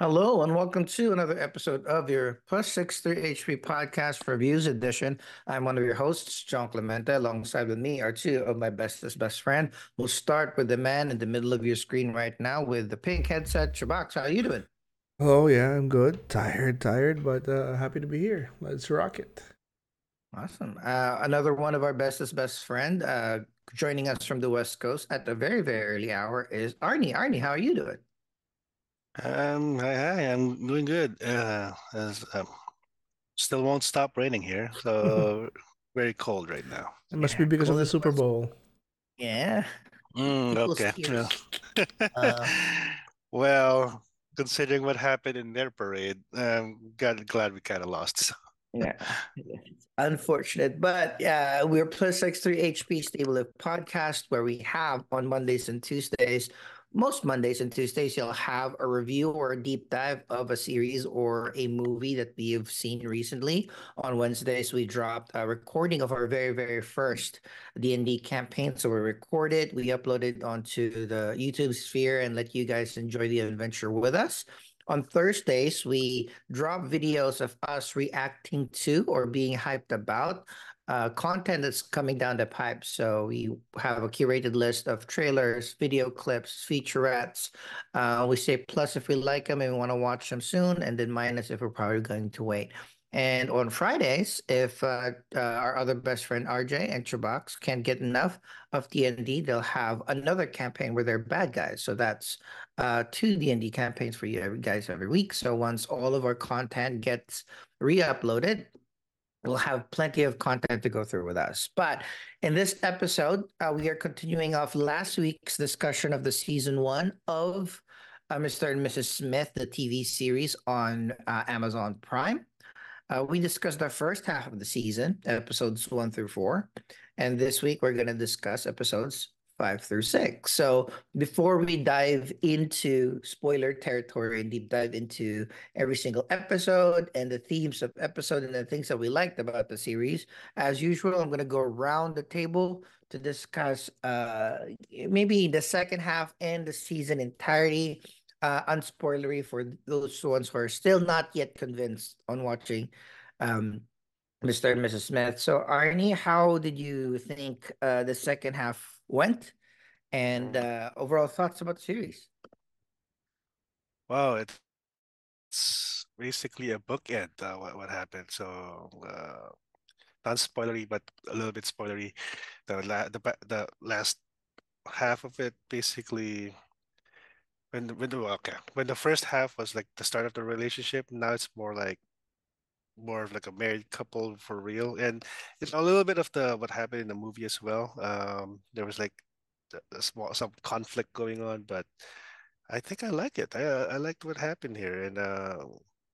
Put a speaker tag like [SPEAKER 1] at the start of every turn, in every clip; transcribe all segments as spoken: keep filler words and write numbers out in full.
[SPEAKER 1] Hello and welcome to another episode of your Plus Six Three H P Podcast Reviews Edition. I'm one of your hosts, John Clemente. Alongside with me are two of my bestest best friend. We'll start with the man in the middle of your screen right now with the pink headset, Shabox. How are you doing?
[SPEAKER 2] Oh yeah, I'm good. Tired, tired, but uh, happy to be here. Let's rock it.
[SPEAKER 1] Awesome. Uh, another one of our bestest best friend, uh, joining us from the West Coast at a very very early hour is Arnie. Arnie, how are you doing?
[SPEAKER 3] Um, hi, hi, I'm doing good. Uh, as, um, still won't stop raining here,
[SPEAKER 2] It
[SPEAKER 3] so very cold right now.
[SPEAKER 2] must be
[SPEAKER 1] Yeah,
[SPEAKER 2] because of
[SPEAKER 1] cold
[SPEAKER 2] the
[SPEAKER 1] in the
[SPEAKER 2] Super
[SPEAKER 1] West.
[SPEAKER 2] Bowl.
[SPEAKER 1] Yeah,
[SPEAKER 3] Mm,
[SPEAKER 1] people's
[SPEAKER 3] okay. Well,
[SPEAKER 1] ears. Uh,
[SPEAKER 3] well, considering what happened in their parade, I'm glad, glad we kind of lost.
[SPEAKER 1] Yeah, it's unfortunate, but yeah, we're Plus X three H P Stable Lift podcast where we have on Mondays and Tuesdays, most Mondays and Tuesdays, you'll have a review or a deep dive of a series or a movie that we have seen recently. On Wednesdays, we dropped a recording of our very, very first D and D campaign. So we record it, we upload it onto the YouTube sphere and let you guys enjoy the adventure with us. On Thursdays, we drop videos of us reacting to or being hyped about uh, content that's coming down the pipe. So we have a curated list of trailers, video clips, featurettes. Uh, we say plus if we like them and we want to watch them soon, and then minus if we're probably going to wait. And on Fridays, if uh, uh, our other best friend R J and Chubox can't get enough of D and D, they'll have another campaign where they're bad guys. So that's uh, two D and D campaigns for you every, guys every week. So once all of our content gets re-uploaded, we'll have plenty of content to go through with us. But in this episode, uh, we are continuing off last week's discussion of the season one of uh, Mister and Missus Smith, the T V series on uh, Amazon Prime. Uh, we discussed the first half of the season, episodes one through four. And this week, we're going to discuss episodes five through six. So before we dive into spoiler territory and deep dive into every single episode and the themes of episode and the things that we liked about the series, as usual, I'm going to go around the table to discuss uh, maybe the second half and the season entirety, uh, unspoilery for those ones who are still not yet convinced on watching um, Mister and Missus Smith. So, Arnie, how did you think uh, the second half went? And
[SPEAKER 3] Mm.
[SPEAKER 1] uh, overall thoughts about the series?
[SPEAKER 3] Wow, it's basically a bookend. Uh, what what happened? So, uh, not spoilery, but a little bit spoilery. The la the ba- the last half of it basically when the, when the okay when the first half was like the start of the relationship. Now it's more like more of like a married couple for real, and it's a little bit of the what happened in the movie as well. Um, there was like a, a small some conflict going on, but I think I like it. I I liked what happened here, and uh,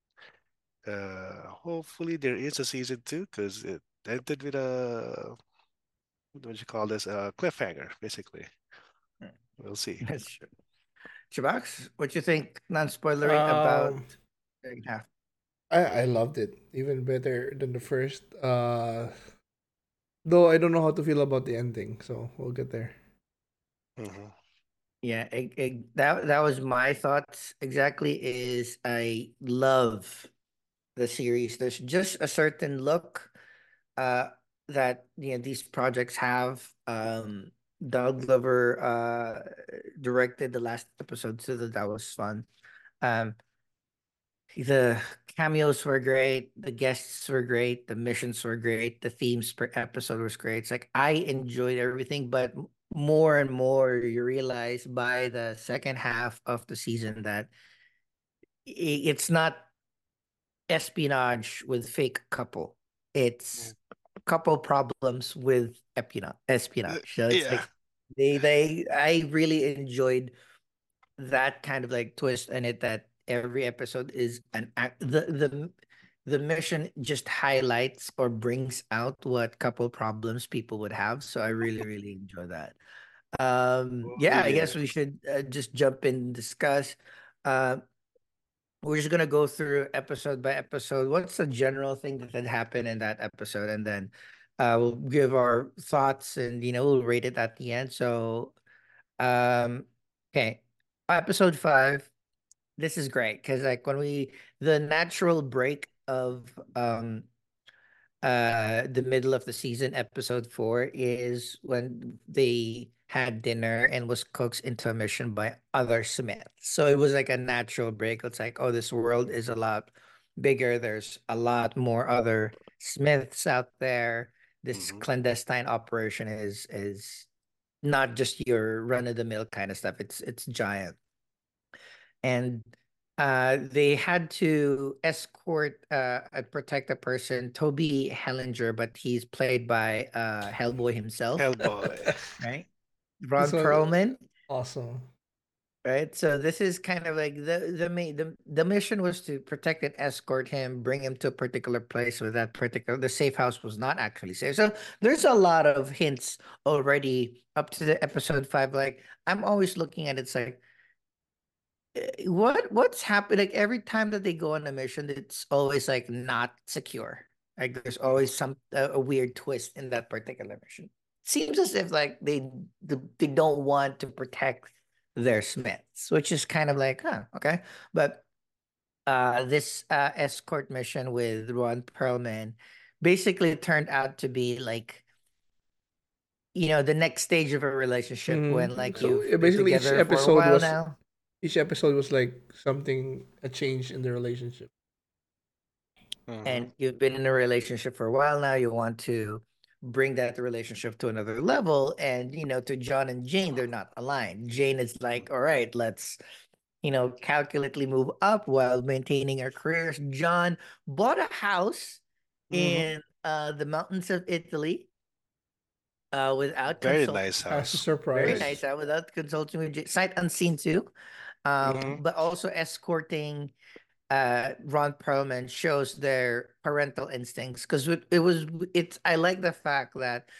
[SPEAKER 3] uh, hopefully there is a season two because it ended with a what would you call this? A cliffhanger, basically.
[SPEAKER 1] Hmm.
[SPEAKER 3] We'll see.
[SPEAKER 1] That's true. Shabax, what you think, non-spoilery, about
[SPEAKER 2] Um,
[SPEAKER 1] the second half?
[SPEAKER 2] I I loved it even better than the first. Uh, though I don't know how to feel about the ending, so we'll get there.
[SPEAKER 3] Hmm.
[SPEAKER 1] Yeah, it, it, that that was my thoughts exactly. Is I love the series. There's just a certain look uh that you know these projects have. Um Doug Glover uh directed the last episode, so that, that was fun. Um the cameos were great, the guests were great, the missions were great, the themes per episode was great. It's like I enjoyed everything, but m- more and more you realize by the second half of the season that i- it's not espionage with fake couple. It's couple problems with espionage. Espionage. So it's
[SPEAKER 3] Yeah.
[SPEAKER 1] like they they I really enjoyed that kind of like twist in it that every episode is an act the the the mission just highlights or brings out what couple problems people would have. So I really, really enjoy that. Um,
[SPEAKER 3] Oh
[SPEAKER 1] yeah, I
[SPEAKER 3] yeah.
[SPEAKER 1] guess we should uh, just jump in and discuss. Uh, we're just gonna go through episode by episode. What's the general thing that had happened in that episode, and then uh, we'll give our thoughts, and you know we'll rate it at the end. So, um, okay, episode five. this is great because like when we the natural break of um uh the middle of the season, episode four, is when they had dinner and was coaxed into a mission by other Smiths. So it was like a natural break. It's like, oh, this world is a lot bigger. There's a lot more other Smiths out there. This
[SPEAKER 3] Hmm.
[SPEAKER 1] clandestine operation is is not just your run of the mill kind of stuff. It's it's giant. And uh, they had to escort uh, and protect a person, Toby Hellinger, but he's played by uh, Hellboy himself,
[SPEAKER 3] Hellboy.
[SPEAKER 1] right?
[SPEAKER 2] This
[SPEAKER 1] Ron
[SPEAKER 2] was
[SPEAKER 1] Perlman,
[SPEAKER 2] awesome.
[SPEAKER 1] right? So this is kind of like the the main the, the mission was to protect and escort him, bring him to a particular place with that particular the safe house was not actually safe. So there's a lot of hints already up to the episode five. Like I'm always looking at it, it's like eh, what what's happened like every time that they go on a mission it's always like not secure, like there's always some a, a weird twist in that particular mission. Seems as if like they the, they don't want to protect their Smiths, which is kind of like, huh, okay. But uh this uh escort mission with Ron Perlman basically turned out to be like, you know, the next stage of a relationship when
[SPEAKER 2] Hmm.
[SPEAKER 1] like
[SPEAKER 2] So
[SPEAKER 1] you've
[SPEAKER 2] yeah,
[SPEAKER 1] been
[SPEAKER 2] basically, each
[SPEAKER 1] together for a
[SPEAKER 2] episode
[SPEAKER 1] while
[SPEAKER 2] was
[SPEAKER 1] now.
[SPEAKER 2] each episode was like something a change in the relationship.
[SPEAKER 3] Hmm.
[SPEAKER 1] And you've been in a relationship for a while now, you want to bring that relationship to another level. And, you know, to John and Jane, they're not aligned. Jane is like, all right, let's, you know, calculately move up while maintaining our careers. John bought a house
[SPEAKER 3] Hmm.
[SPEAKER 1] in uh, the mountains of Italy uh, without
[SPEAKER 3] Very
[SPEAKER 1] consulting.
[SPEAKER 3] nice
[SPEAKER 2] As a
[SPEAKER 3] house.
[SPEAKER 1] Very
[SPEAKER 3] Very
[SPEAKER 1] nice.
[SPEAKER 2] surprise.
[SPEAKER 1] Uh, without consulting with Jane, sight unseen too. Um,
[SPEAKER 3] nice.
[SPEAKER 1] but also escorting uh Ron Perlman shows their parental instincts because it, it was it's I like the fact that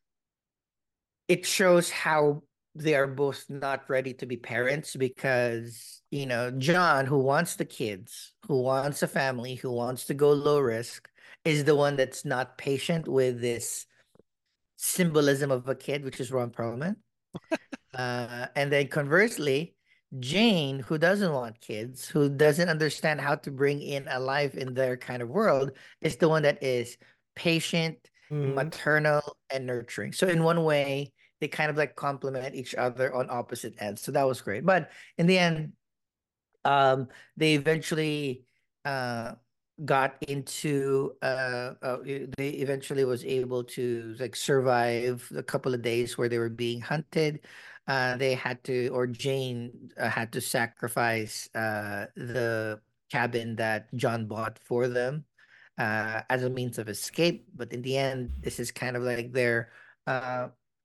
[SPEAKER 1] it shows how they are both not ready to be parents because you know John, who wants the kids, who wants a family, who wants to go low risk, is the one that's not patient with this symbolism of a kid, which is Ron Perlman. Uh, and then conversely, Jane, who doesn't want kids, who doesn't understand how to bring in a life in their kind of world, is the one that is patient,
[SPEAKER 2] Hmm.
[SPEAKER 1] maternal, and nurturing. So in one way, they kind of like complement each other on opposite ends. So that was great. But in the end, um they eventually uh got into uh, uh e- they eventually was able to like survive a couple of days where they were being hunted. Uh they had to, or Jane uh, had to sacrifice uh the cabin that John bought for them uh as a means of escape, but in the end this is kind of like their uh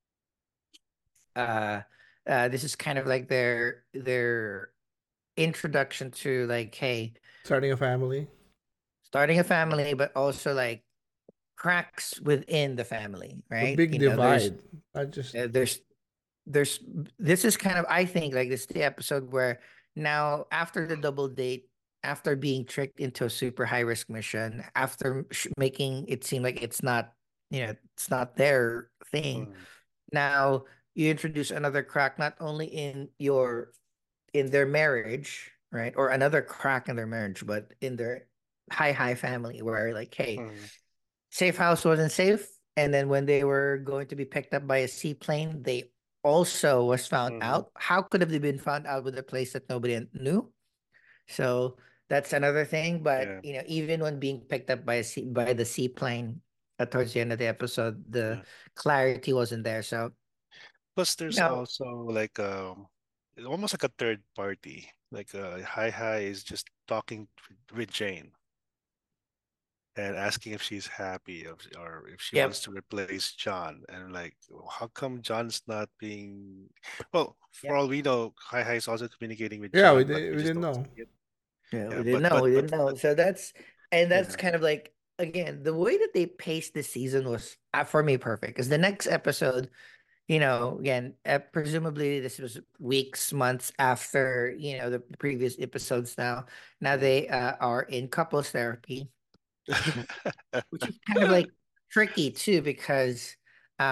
[SPEAKER 1] uh uh this is kind of like their their introduction to like, hey,
[SPEAKER 2] Starting a family.
[SPEAKER 1] starting a family, but also like cracks within the family,
[SPEAKER 2] The
[SPEAKER 1] right?
[SPEAKER 2] big
[SPEAKER 1] You know, there's
[SPEAKER 2] divide. I just
[SPEAKER 1] uh, there's there's this is kind of, I think, like this is the episode where now after the double date, after being tricked into a super high risk mission, after sh- making it seem like it's not, you know, it's not their thing.
[SPEAKER 3] Mm.
[SPEAKER 1] Now you introduce another crack, not only in your in their marriage, right? Or another crack in their marriage, but in their high, high family where like, hey,
[SPEAKER 3] Mm.
[SPEAKER 1] safe house wasn't safe. And then when they were going to be picked up by a seaplane, they also was found
[SPEAKER 3] Mm.
[SPEAKER 1] out. How could have they been found out with a place that nobody knew? So that's another thing. But
[SPEAKER 3] Yeah.
[SPEAKER 1] you know, even when being picked up by a sea by the seaplane uh, towards the end of the episode, the
[SPEAKER 3] Yeah.
[SPEAKER 1] clarity wasn't there. So
[SPEAKER 3] Plus,
[SPEAKER 1] you
[SPEAKER 3] there's
[SPEAKER 1] know,
[SPEAKER 3] also like um, almost like a third party. Like uh, Hi Hi is just talking with Jane and asking if she's happy of, or if she wants
[SPEAKER 1] yep,
[SPEAKER 3] to replace John. And like, how come John's not being? Well, for
[SPEAKER 1] yep.
[SPEAKER 3] all we know, Hi Hi is also communicating with
[SPEAKER 2] yeah, we
[SPEAKER 3] John, but
[SPEAKER 2] did
[SPEAKER 3] we
[SPEAKER 2] we
[SPEAKER 3] just
[SPEAKER 2] didn't
[SPEAKER 3] don't
[SPEAKER 2] know.
[SPEAKER 3] see it.
[SPEAKER 1] Yeah, we
[SPEAKER 3] Yeah,
[SPEAKER 1] didn't
[SPEAKER 3] but
[SPEAKER 1] know.
[SPEAKER 3] but
[SPEAKER 1] We
[SPEAKER 3] but
[SPEAKER 1] didn't know.
[SPEAKER 3] but
[SPEAKER 1] So that's and that's
[SPEAKER 3] yeah.
[SPEAKER 1] kind of like, again, the way that they paced the season was uh, for me perfect. Because the next episode, you know, again, uh, presumably this was weeks, months after you know the previous episodes. Now, now
[SPEAKER 3] Mm.
[SPEAKER 1] they uh, are in couples therapy, which is kind of like tricky too because um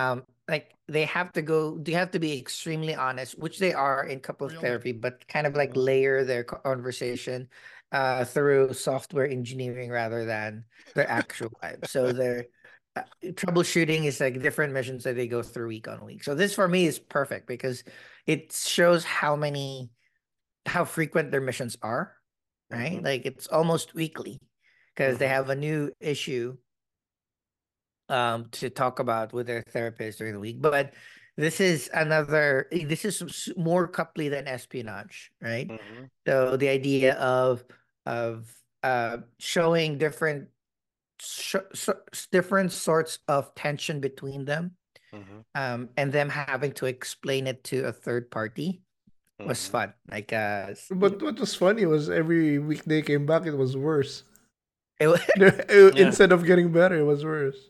[SPEAKER 1] like they have to go they have to be extremely honest, which they are in couples therapy, but kind of like
[SPEAKER 2] Uh,
[SPEAKER 1] layer their conversation uh through software engineering rather than their actual lives. So their uh, troubleshooting is like different missions that they go through week on week. So this for me is perfect because it shows how many how frequent their missions are, right?
[SPEAKER 3] Mm-hmm.
[SPEAKER 1] Like it's almost weekly because they
[SPEAKER 3] Mm-hmm.
[SPEAKER 1] have a new issue um to talk about with their therapist during the week. But this is another this is s- more coupley than espionage, right?
[SPEAKER 3] Mm-hmm.
[SPEAKER 1] So the idea of of uh showing different sh so, different sorts of tension between them,
[SPEAKER 3] Mm-hmm.
[SPEAKER 1] um and them having to explain it to a third party was
[SPEAKER 3] Mm-hmm.
[SPEAKER 1] fun. Like uh s-
[SPEAKER 2] but what was funny was every week they came back, it was worse.
[SPEAKER 1] it was
[SPEAKER 3] Yeah.
[SPEAKER 2] Instead of getting better, it was worse.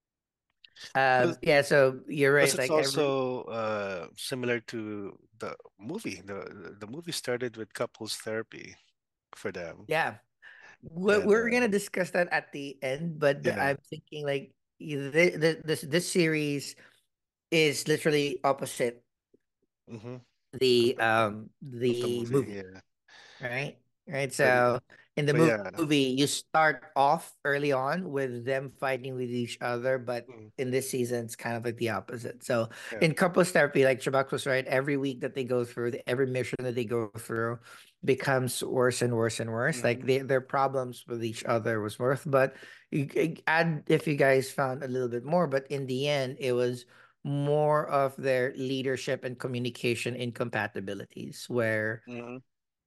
[SPEAKER 1] um
[SPEAKER 3] Plus,
[SPEAKER 1] yeah, so you're
[SPEAKER 3] plus
[SPEAKER 1] right,
[SPEAKER 3] it's
[SPEAKER 1] like every
[SPEAKER 3] also uh similar to the movie. The the movie started with couples therapy for them.
[SPEAKER 1] yeah. We're,
[SPEAKER 3] And
[SPEAKER 1] we're
[SPEAKER 3] uh,
[SPEAKER 1] gonna discuss that at the end, but the,
[SPEAKER 3] yeah.
[SPEAKER 1] I'm thinking like the, the, this this series is literally opposite
[SPEAKER 3] Mm-hmm. Of
[SPEAKER 1] the
[SPEAKER 3] the
[SPEAKER 1] um
[SPEAKER 3] of the
[SPEAKER 1] the
[SPEAKER 3] movie,
[SPEAKER 1] movie,
[SPEAKER 3] yeah.
[SPEAKER 1] right? Right.
[SPEAKER 3] But
[SPEAKER 1] So in the
[SPEAKER 3] but yeah.
[SPEAKER 1] movie, you start off early on with them fighting with each other, but
[SPEAKER 3] Mm,
[SPEAKER 1] in this season, it's kind of like the opposite. So
[SPEAKER 3] yeah.
[SPEAKER 1] in couples therapy, like Shabak was right, every week that they go through, the, every mission that they go through becomes worse and worse and worse. Like
[SPEAKER 3] Mm-hmm.
[SPEAKER 1] they, their problems with each other was worse. But you c- add if you guys found a little bit more, but in the end, it was more of their leadership and communication incompatibilities where
[SPEAKER 3] Mm-hmm.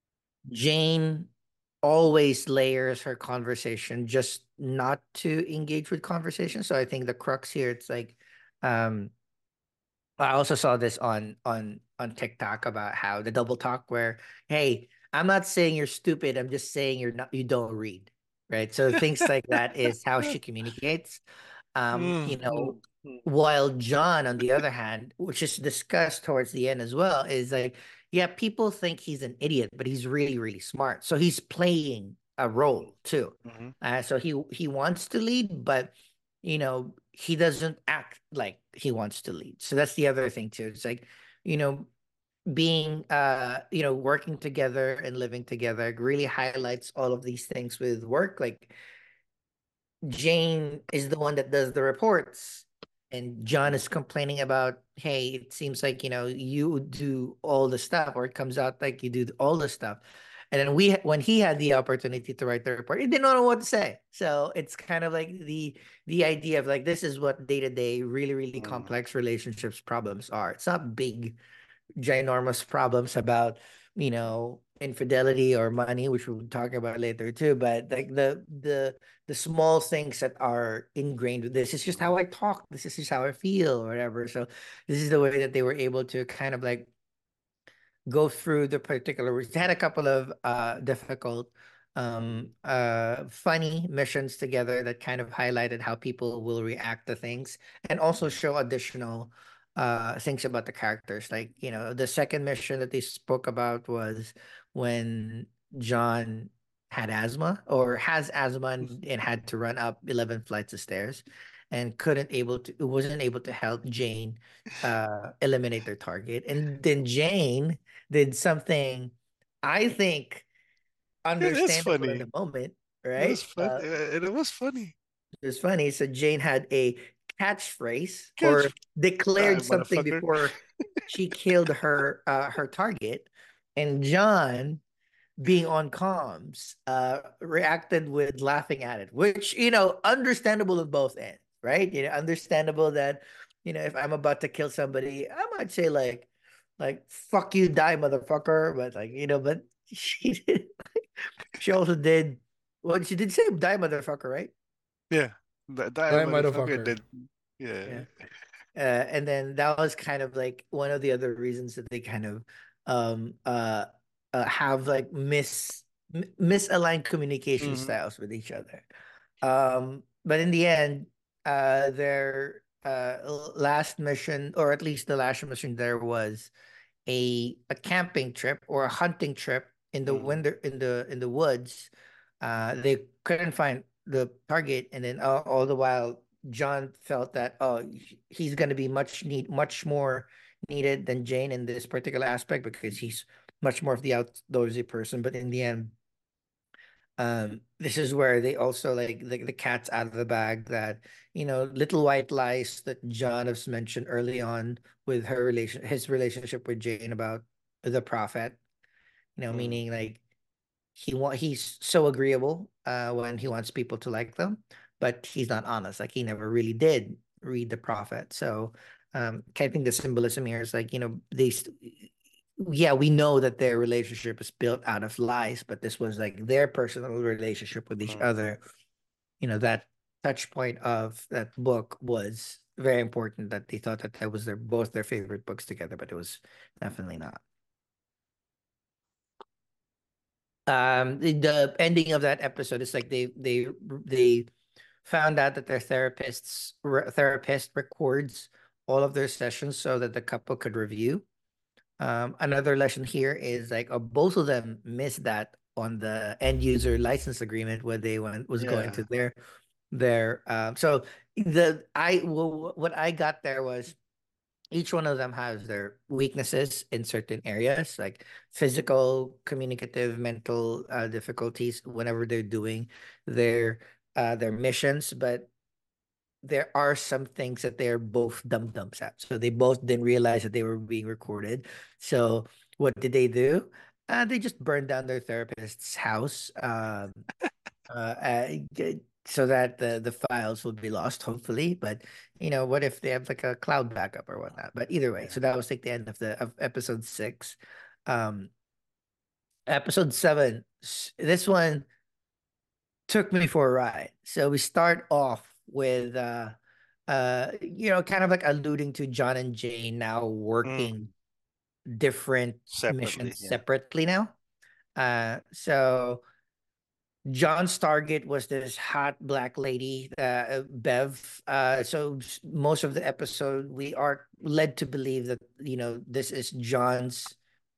[SPEAKER 1] Jane always layers her conversation just not to engage with conversation. So I think the crux here, it's like, um, I also saw this on on on TikTok about how the double talk where, hey, I'm not saying you're stupid. I'm just saying you're not you don't read, right? So things like that is how she communicates. Um, you know,
[SPEAKER 3] Mm-hmm.
[SPEAKER 1] while John, on the other hand, which is discussed towards the end as well, is like, yeah, people think he's an idiot, but he's really, really smart. So he's playing a role too.
[SPEAKER 3] Mm-hmm.
[SPEAKER 1] Uh, so he he wants to lead, but you know, he doesn't act like he wants to lead. So that's the other thing too. It's like, you know, being uh, you know, working together and living together really highlights all of these things with work. Like Jane is the one that does the reports, and John is complaining about, hey, it seems like, you know, you do all the stuff, or it comes out like you do all the stuff. And then we, when he had the opportunity to write the report, he didn't know what to say. So it's kind of like the the idea of like this is what day to day, really, really
[SPEAKER 3] Mm-hmm.
[SPEAKER 1] complex relationships problems are. It's not big ginormous problems about, you know, infidelity or money, which we'll talk about later too. But like the the the small things that are ingrained with this is just how I talk. This is just how I feel, or whatever. So this is the way that they were able to kind of like go through the particular routes. They had a couple of uh difficult um uh funny missions together that kind of highlighted how people will react to things and also show additional uh things about the characters. Like, you know, the second mission that they spoke about was when John had asthma or has asthma and, and had to run up eleven flights of stairs and couldn't able to wasn't able to help Jane uh eliminate their target. And then Jane did something I think
[SPEAKER 3] It is
[SPEAKER 1] understandable in the
[SPEAKER 3] funny.
[SPEAKER 1] moment,
[SPEAKER 3] It was
[SPEAKER 1] right?
[SPEAKER 3] fun.
[SPEAKER 1] Uh,
[SPEAKER 3] uh, It was funny.
[SPEAKER 1] it's funny. So Jane had a catchphrase or
[SPEAKER 3] Catch die,
[SPEAKER 1] declared something
[SPEAKER 3] motherfucker.
[SPEAKER 1] before she killed her uh, her target, and John, being on comms, uh, reacted with laughing at it, which, you know, understandable on both ends, right? You know, understandable that, you know, if I'm about to kill somebody, I might say like, like "fuck you, die, motherfucker," but like, you know, but she did. She also did. Well, she did say "die, motherfucker," right?
[SPEAKER 3] Yeah. Die, die,
[SPEAKER 2] Die,
[SPEAKER 3] motherfucker.
[SPEAKER 2] motherfucker.
[SPEAKER 3] Then yeah.
[SPEAKER 1] Yeah. Uh, and then that was kind of like one of the other reasons that they kind of um uh, uh have like mis m- misaligned communication
[SPEAKER 3] Mm-hmm.
[SPEAKER 1] styles with each other. Um, but in the end, uh, their uh l- last mission, or at least the last mission, there was a a camping trip or a hunting trip in the
[SPEAKER 3] Mm-hmm.
[SPEAKER 1] winter in the in the woods. Uh, they couldn't find the target, and then all, all the while John felt that oh he's going to be much need much more needed than Jane in this particular aspect because he's much more of the outdoorsy person. But in the end, um, this is where they also like the, the cat's out of the bag that you know little white lies that John has mentioned early on with her relation his relationship with Jane about the prophet. You know,
[SPEAKER 3] Mm.
[SPEAKER 1] meaning like he want he's so agreeable uh when he wants people to like them, but he's not honest. Like he never really did read the prophet. So um I think the symbolism here is like, you know, they st- yeah, we know that their relationship is built out of lies, but this was like their personal relationship with each
[SPEAKER 3] Mm.
[SPEAKER 1] other. You know, that touch point of that book was very important that they thought that that was their both their favorite books together, but it was definitely not. Um the, the ending of that episode is like they they they found out that their therapists re- therapist records all of their sessions so that the couple could review. Um another lesson here is like uh, both of them missed that on the end user license agreement where they went was going
[SPEAKER 3] Yeah.
[SPEAKER 1] to their their um so the I well, what I got there was each one of them has their weaknesses in certain areas like physical, communicative, mental uh, difficulties whenever they're doing their uh their missions, but there are some things that they're both dum dums at, so they both didn't realize that they were being recorded. So what did they do? Uh, they just burned down their therapist's house, um uh, uh, g- so that the the files will be lost, hopefully. But you know, what if they have like a cloud backup or whatnot? But either way,
[SPEAKER 3] Yeah.
[SPEAKER 1] so that was like the end of the of episode six. Um, episode seven, s- this one took me for a ride. So we start off with uh, uh, you know, kind of like alluding to John and Jane now
[SPEAKER 3] Mm.
[SPEAKER 1] working different
[SPEAKER 3] Separately.
[SPEAKER 1] missions
[SPEAKER 3] Yeah.
[SPEAKER 1] separately now. Uh, so John's target was this hot black lady, uh, Bev. Uh, so s- most of the episode, we are led to believe that you know this is John's.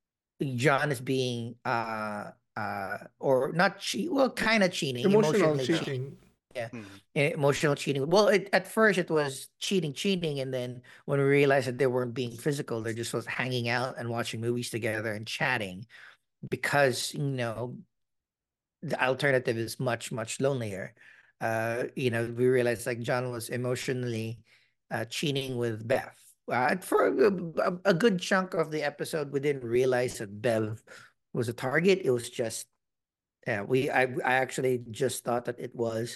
[SPEAKER 1] John is being uh uh or not cheat, well, kind of cheating,
[SPEAKER 2] Emotional
[SPEAKER 1] emotionally
[SPEAKER 3] Yeah.
[SPEAKER 1] cheating.
[SPEAKER 2] cheating.
[SPEAKER 1] Yeah,
[SPEAKER 3] Mm.
[SPEAKER 1] e- emotional cheating. Well, it, at first it was cheating, cheating, and then when we realized that they weren't being physical, they're just was hanging out and watching movies together and chatting because you know the alternative is much much lonelier. Uh you know, we realized like John was emotionally uh cheating with Beth. Uh, for a, a, a good chunk of the episode we didn't realize that Bev was a target. It was just yeah, we i i actually just thought that it was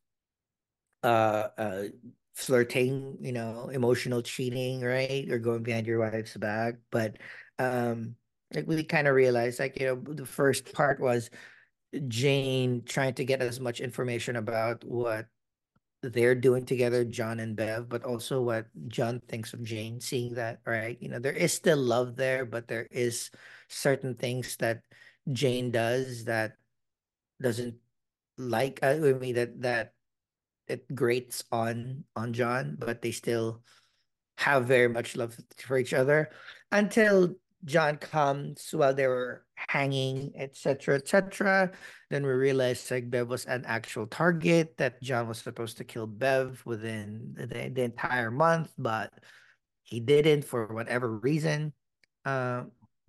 [SPEAKER 1] uh uh flirting, you know, emotional cheating, right, or going behind your wife's back. But um like we kind of realized like you know the first part was Jane trying to get as much information about what they're doing together, John and Bev, but also what John thinks of Jane, seeing that, right? You know, there is still love there, but there is certain things that Jane does that doesn't like uh, I mean that that it grates on on John, but they still have very much love for each other until John comes while they were hanging, et cetera, et cetera. Then we realized like Bev was an actual target, that John was supposed to kill Bev within the, the entire month, but he didn't for whatever reason. Um,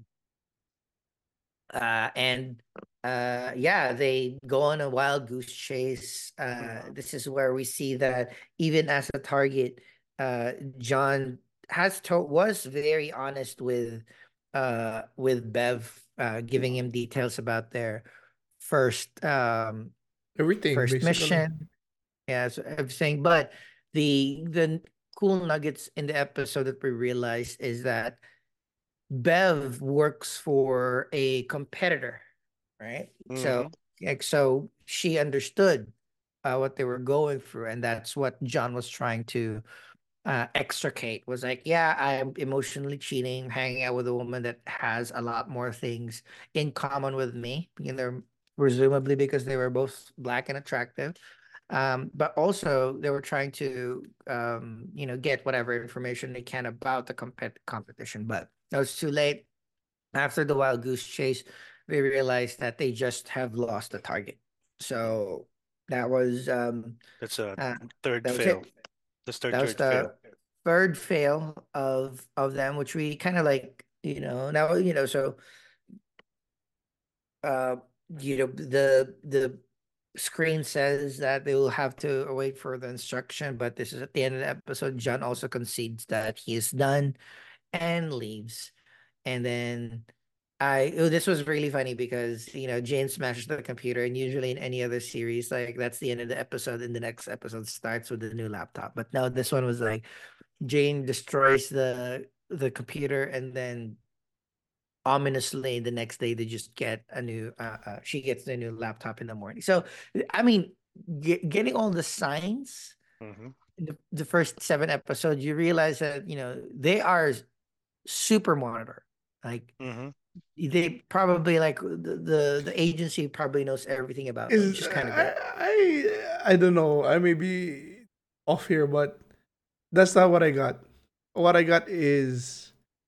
[SPEAKER 1] uh, and uh, yeah, they go on a wild goose chase. Uh,
[SPEAKER 3] Mm.
[SPEAKER 1] this is where we see that even as a target, uh, John has to was very honest with uh with Bev, uh, giving him details about their first um
[SPEAKER 2] Everything,
[SPEAKER 1] first
[SPEAKER 2] basically.
[SPEAKER 1] mission. Yeah, so everything. But the the cool nuggets in the episode that we realized is that Bev works for a competitor, right? So,
[SPEAKER 3] Mm-hmm.
[SPEAKER 1] like, so she understood uh, what they were going through, and that's what John was trying to uh, extricate. Was like, yeah, I'm emotionally cheating, hanging out with a woman that has a lot more things in common with me. You know, presumably because they were both black and attractive. Um, but also they were trying to, um, you know, get whatever information they can about the compet competition. But that was too late. After the wild goose chase, we realized that they just have lost the target.
[SPEAKER 3] Mm.
[SPEAKER 1] So that was um
[SPEAKER 3] That's a
[SPEAKER 1] uh,
[SPEAKER 3] third
[SPEAKER 1] that was
[SPEAKER 3] fail.
[SPEAKER 1] it.
[SPEAKER 3] That's their
[SPEAKER 1] That was
[SPEAKER 3] third fail.
[SPEAKER 1] the third fail of of them, which we kind of like, you know, now, you know, so uh, you know, the the screen says that they will have to wait for the instruction, but this is at the end of the episode. John also concedes that he is done and leaves. And then I oh, this was really funny because you know Jane smashes the computer, and usually in any other series, like that's the end of the episode, and the next episode starts with the new laptop. But no, this one was like Jane destroys the the computer, and then ominously the next day they just get a new uh, uh she gets the new laptop in the morning. So I mean, get, getting all the signs
[SPEAKER 3] Mm-hmm.
[SPEAKER 1] in the, the first seven episodes, you realize that you know they are super monitor. Like
[SPEAKER 3] Mm-hmm.
[SPEAKER 1] they probably like the the, the agency probably knows everything about them, which
[SPEAKER 2] Is
[SPEAKER 1] is kind of
[SPEAKER 2] I
[SPEAKER 1] great.
[SPEAKER 2] I I don't know. I may be off here, but that's not what I got. What I got is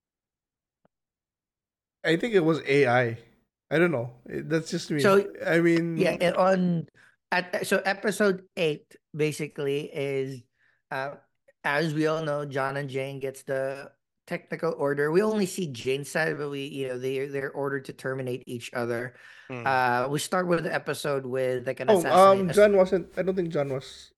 [SPEAKER 2] I think it was A I. I I don't know. It- That's just me.
[SPEAKER 1] So
[SPEAKER 2] I
[SPEAKER 1] yeah,
[SPEAKER 2] mean,
[SPEAKER 1] and on at so episode eight basically is uh as we all know, John and Jane gets the technical order. We only see Jane's side, but we you know they they're ordered to terminate each other.
[SPEAKER 3] Mm.
[SPEAKER 1] Uh, we start with the episode with like an
[SPEAKER 2] oh,
[SPEAKER 1] assassinate.
[SPEAKER 2] um, John wasn't. I don't think John was.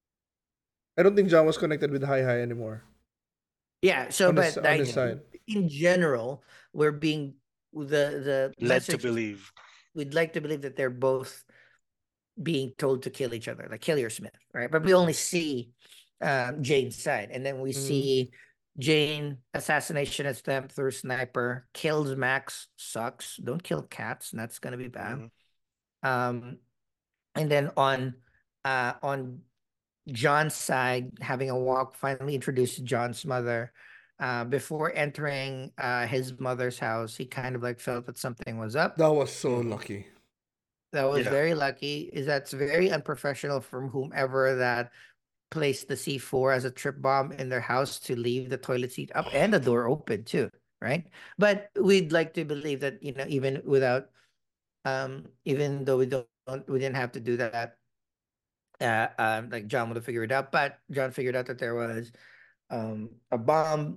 [SPEAKER 2] I don't think John was connected with Hi Hi anymore
[SPEAKER 1] Yeah, so
[SPEAKER 2] on his
[SPEAKER 1] but
[SPEAKER 2] on
[SPEAKER 1] like
[SPEAKER 2] his side.
[SPEAKER 1] in general, we're being the the
[SPEAKER 3] Led to
[SPEAKER 1] message
[SPEAKER 3] believe.
[SPEAKER 1] we'd like to believe that they're both being told to kill each other, like kill your Smith, right? But we only see um, Jane's side, and then we
[SPEAKER 2] Mm,
[SPEAKER 1] see Jane assassination attempt through sniper, kills Max, sucks. Don't kill cats, and that's gonna be bad.
[SPEAKER 3] Mm-hmm.
[SPEAKER 1] Um, and then on uh on John's side, having a walk, finally introduced John's mother. Uh, before entering uh, his mother's house, he kind of like felt that something was up.
[SPEAKER 2] that was so
[SPEAKER 3] Mm-hmm.
[SPEAKER 2] lucky.
[SPEAKER 1] That was
[SPEAKER 3] Yeah.
[SPEAKER 1] very lucky. Is that's very unprofessional from whomever that placed the C four as a trip bomb in their house to leave the toilet seat up and the door open too, right? But we'd like to believe that you know even without um even though we don't we didn't have to do that, uh um like John would have figured it out, but John figured out that there was um a bomb,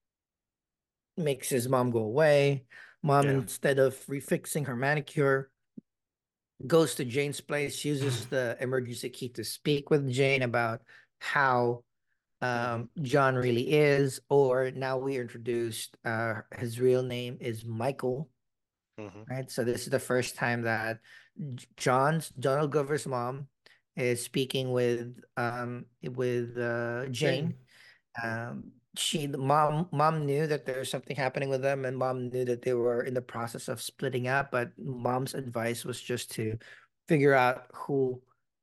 [SPEAKER 1] makes his mom go away. Mom,
[SPEAKER 3] Yeah.
[SPEAKER 1] instead of refixing her manicure, goes to Jane's place, uses the emergency key to speak with Jane about how
[SPEAKER 3] Mm-hmm.
[SPEAKER 1] um, John really is. Or now we introduced uh, his real name is Michael,
[SPEAKER 3] Mm-hmm.
[SPEAKER 1] right? So this is the first time that John's Donald Glover's mom is speaking with um with uh, Jane.
[SPEAKER 2] Jane.
[SPEAKER 1] um she the mom mom knew that there was something happening with them, and mom knew that they were in the process of splitting up, but mom's advice was just to figure out who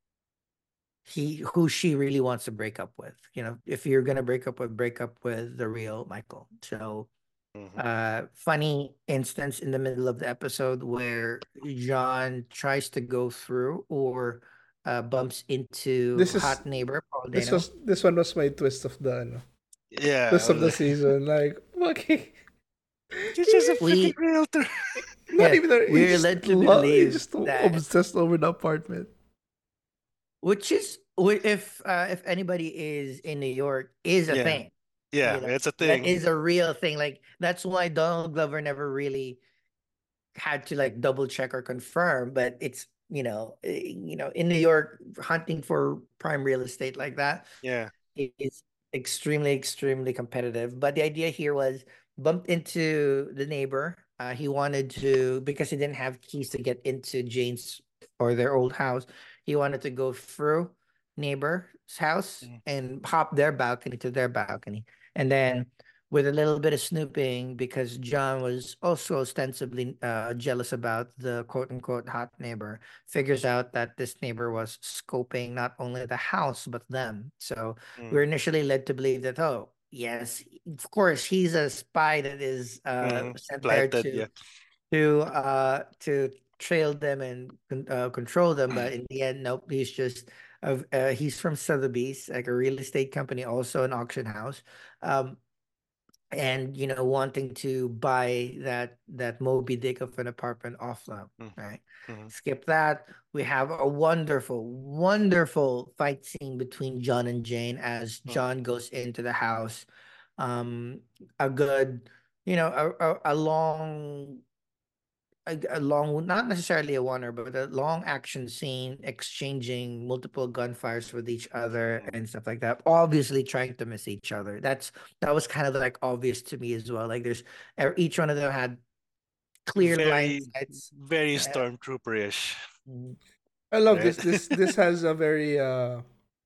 [SPEAKER 1] he who she really wants to break up with. You know, if you're gonna break up with break up with the real Michael. So
[SPEAKER 3] Mm-hmm.
[SPEAKER 1] uh funny instance in the middle of the episode where John tries to go through or uh bumps into
[SPEAKER 2] This is
[SPEAKER 1] hot neighbor Paul
[SPEAKER 2] this
[SPEAKER 1] Dano.
[SPEAKER 2] was this one was my twist of the ano,
[SPEAKER 3] Yeah.
[SPEAKER 2] twist of the
[SPEAKER 3] Well,
[SPEAKER 2] season. Like, okay,
[SPEAKER 3] you're just a freaking
[SPEAKER 1] We
[SPEAKER 3] realtor.
[SPEAKER 2] not
[SPEAKER 1] yeah,
[SPEAKER 2] even that. He
[SPEAKER 1] we're
[SPEAKER 2] just
[SPEAKER 1] led to
[SPEAKER 2] lo- he
[SPEAKER 1] believe
[SPEAKER 2] just
[SPEAKER 1] that,
[SPEAKER 2] obsessed over the apartment.
[SPEAKER 1] which is wh- if uh, if anybody is in New York, is a
[SPEAKER 3] Yeah.
[SPEAKER 1] thing.
[SPEAKER 3] Yeah.
[SPEAKER 1] You know,
[SPEAKER 3] It's a
[SPEAKER 1] that
[SPEAKER 3] thing.
[SPEAKER 1] is a real thing. Like that's why Donald Glover never really had to like double check or confirm, but it's you know eh, you know in New York, hunting for prime real estate like that
[SPEAKER 3] Yeah.
[SPEAKER 1] is extremely, extremely competitive. But the idea here was bumped into the neighbor. Uh, he wanted to, because he didn't have keys to get into Jane's or their old house, he wanted to go through neighbor's house
[SPEAKER 3] Mm.
[SPEAKER 1] and hop their balcony to their balcony. And then with a little bit of snooping, because John was also ostensibly uh, jealous about the quote unquote hot neighbor, figures out that this neighbor was scoping not only the house but them. So we
[SPEAKER 3] Mm.
[SPEAKER 1] were initially led to believe that, oh, yes, of course, he's a spy that is uh,
[SPEAKER 3] Mm-hmm.
[SPEAKER 1] sent there
[SPEAKER 3] Planted.
[SPEAKER 1] to
[SPEAKER 3] Yeah.
[SPEAKER 1] to uh to trail them and con- uh, control them. But in the end, nope, he's just of uh, he's from Sotheby's, like a real estate company, also an auction house. Um, and you know wanting to buy that that Moby Dick of an apartment off them,
[SPEAKER 3] Mm,
[SPEAKER 1] right?
[SPEAKER 3] mhm,
[SPEAKER 1] Skip that. We have a wonderful, wonderful fight scene between John and Jane as
[SPEAKER 3] mm.
[SPEAKER 1] John goes into the house. Um, a good, you know, a, a, a long a, a long, not necessarily a wonder, but a long action scene exchanging multiple gunfires with each other
[SPEAKER 3] Mm.
[SPEAKER 1] and stuff like that. Obviously, trying to miss each other. That's that was kind of like obvious to me as well. Like there's e- each one of them had clear line
[SPEAKER 3] Very,
[SPEAKER 1] sights.
[SPEAKER 3] very
[SPEAKER 1] Yeah.
[SPEAKER 3] stormtrooper-ish,
[SPEAKER 1] Mm.
[SPEAKER 2] I love
[SPEAKER 3] right?
[SPEAKER 2] this. This this has a very uh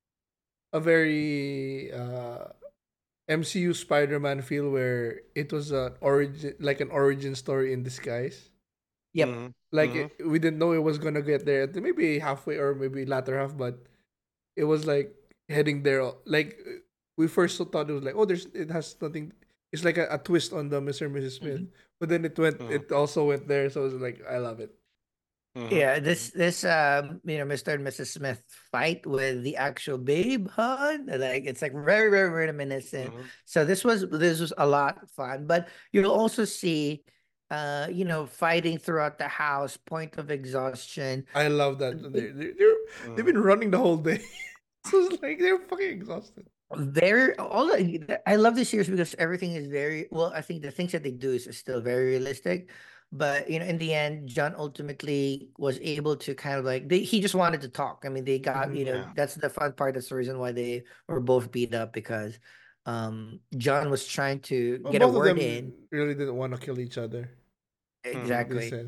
[SPEAKER 2] a very uh M C U Spider-Man feel where it was an origin like an origin story in disguise.
[SPEAKER 1] Yep.
[SPEAKER 3] Mm-hmm.
[SPEAKER 2] Like
[SPEAKER 3] Mm-hmm.
[SPEAKER 2] it, we didn't know it was gonna get there at maybe halfway or maybe latter half, but it was like heading there. Like we first thought it was like, oh, there's it has nothing. It's like a, a twist on the Mister and Missus Smith,
[SPEAKER 1] Mhm.
[SPEAKER 2] but then it went.
[SPEAKER 3] Mm-hmm.
[SPEAKER 2] It also went there, so it was like I love it.
[SPEAKER 3] Mm-hmm.
[SPEAKER 1] Yeah, this this um you know Mister and Missus Smith fight with the actual babe hun, like it's like very very reminiscent.
[SPEAKER 3] Mm-hmm.
[SPEAKER 1] So this was this was a lot of fun, but you'll also see uh you know fighting throughout the house, point of exhaustion.
[SPEAKER 2] I love that they they they're, they've
[SPEAKER 3] Mm-hmm.
[SPEAKER 2] been running the whole day, so it's like they're fucking exhausted.
[SPEAKER 1] Very all the- I love this series because everything is very well. I think the things that they do is still very realistic, but you know, in the end, John ultimately was able to kind of like they, he just wanted to talk. I mean, they got
[SPEAKER 2] Hmm.
[SPEAKER 1] you know
[SPEAKER 3] Yeah.
[SPEAKER 1] that's the fun part. That's the reason why they were both beat up because um John was trying to
[SPEAKER 2] Well,
[SPEAKER 1] get a
[SPEAKER 2] both of
[SPEAKER 1] word in.
[SPEAKER 2] them really didn't want to kill each other,
[SPEAKER 3] Mm-hmm.
[SPEAKER 2] like they
[SPEAKER 1] Exactly.
[SPEAKER 2] said.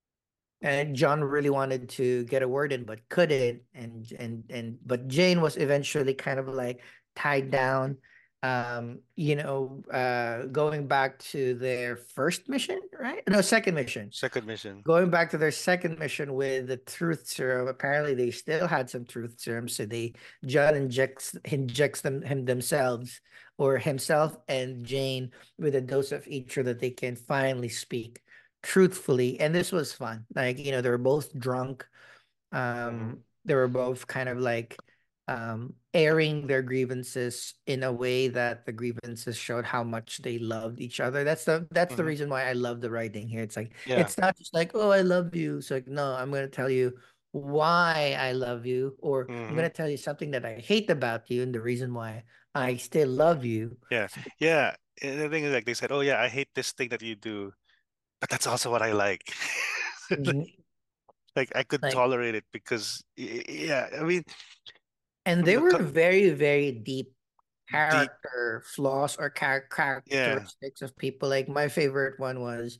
[SPEAKER 1] And John really wanted to get a word in but couldn't, and and and but Jane was eventually kind of like tied down. Um you know uh going back to their first mission, right? No, second mission.
[SPEAKER 3] Second mission.
[SPEAKER 1] Going back to their second mission with the truth serum, apparently they still had some truth serum, so they John injects injects them him themselves or himself and Jane with a dose of each so that they can finally speak truthfully. And this was fun. Like, you know, they were both drunk.
[SPEAKER 3] Mm-hmm.
[SPEAKER 1] Um, they were both kind of like um airing their grievances in a way that the grievances showed how much they loved each other. That's the that's the
[SPEAKER 3] Mm-hmm.
[SPEAKER 1] reason why I love the writing here. It's like
[SPEAKER 3] Yeah.
[SPEAKER 1] it's not just like, oh, I love you. It's like, no, I'm gonna tell you why I love you, or I'm
[SPEAKER 3] Mm-hmm.
[SPEAKER 1] gonna tell you something that I hate about you and the reason why I still love you.
[SPEAKER 3] Yeah. Yeah. And the thing is, like they said, oh yeah, I hate this thing that you do, but that's also what I like.
[SPEAKER 1] Mhm.
[SPEAKER 3] Like I could
[SPEAKER 1] Like,
[SPEAKER 3] tolerate it because, y- yeah, I mean,
[SPEAKER 1] and
[SPEAKER 3] from
[SPEAKER 1] they
[SPEAKER 3] the
[SPEAKER 1] were
[SPEAKER 3] co-
[SPEAKER 1] very, very deep
[SPEAKER 3] deep,
[SPEAKER 1] character flaws or char-
[SPEAKER 3] yeah.
[SPEAKER 1] characteristics of people. Like my favorite one was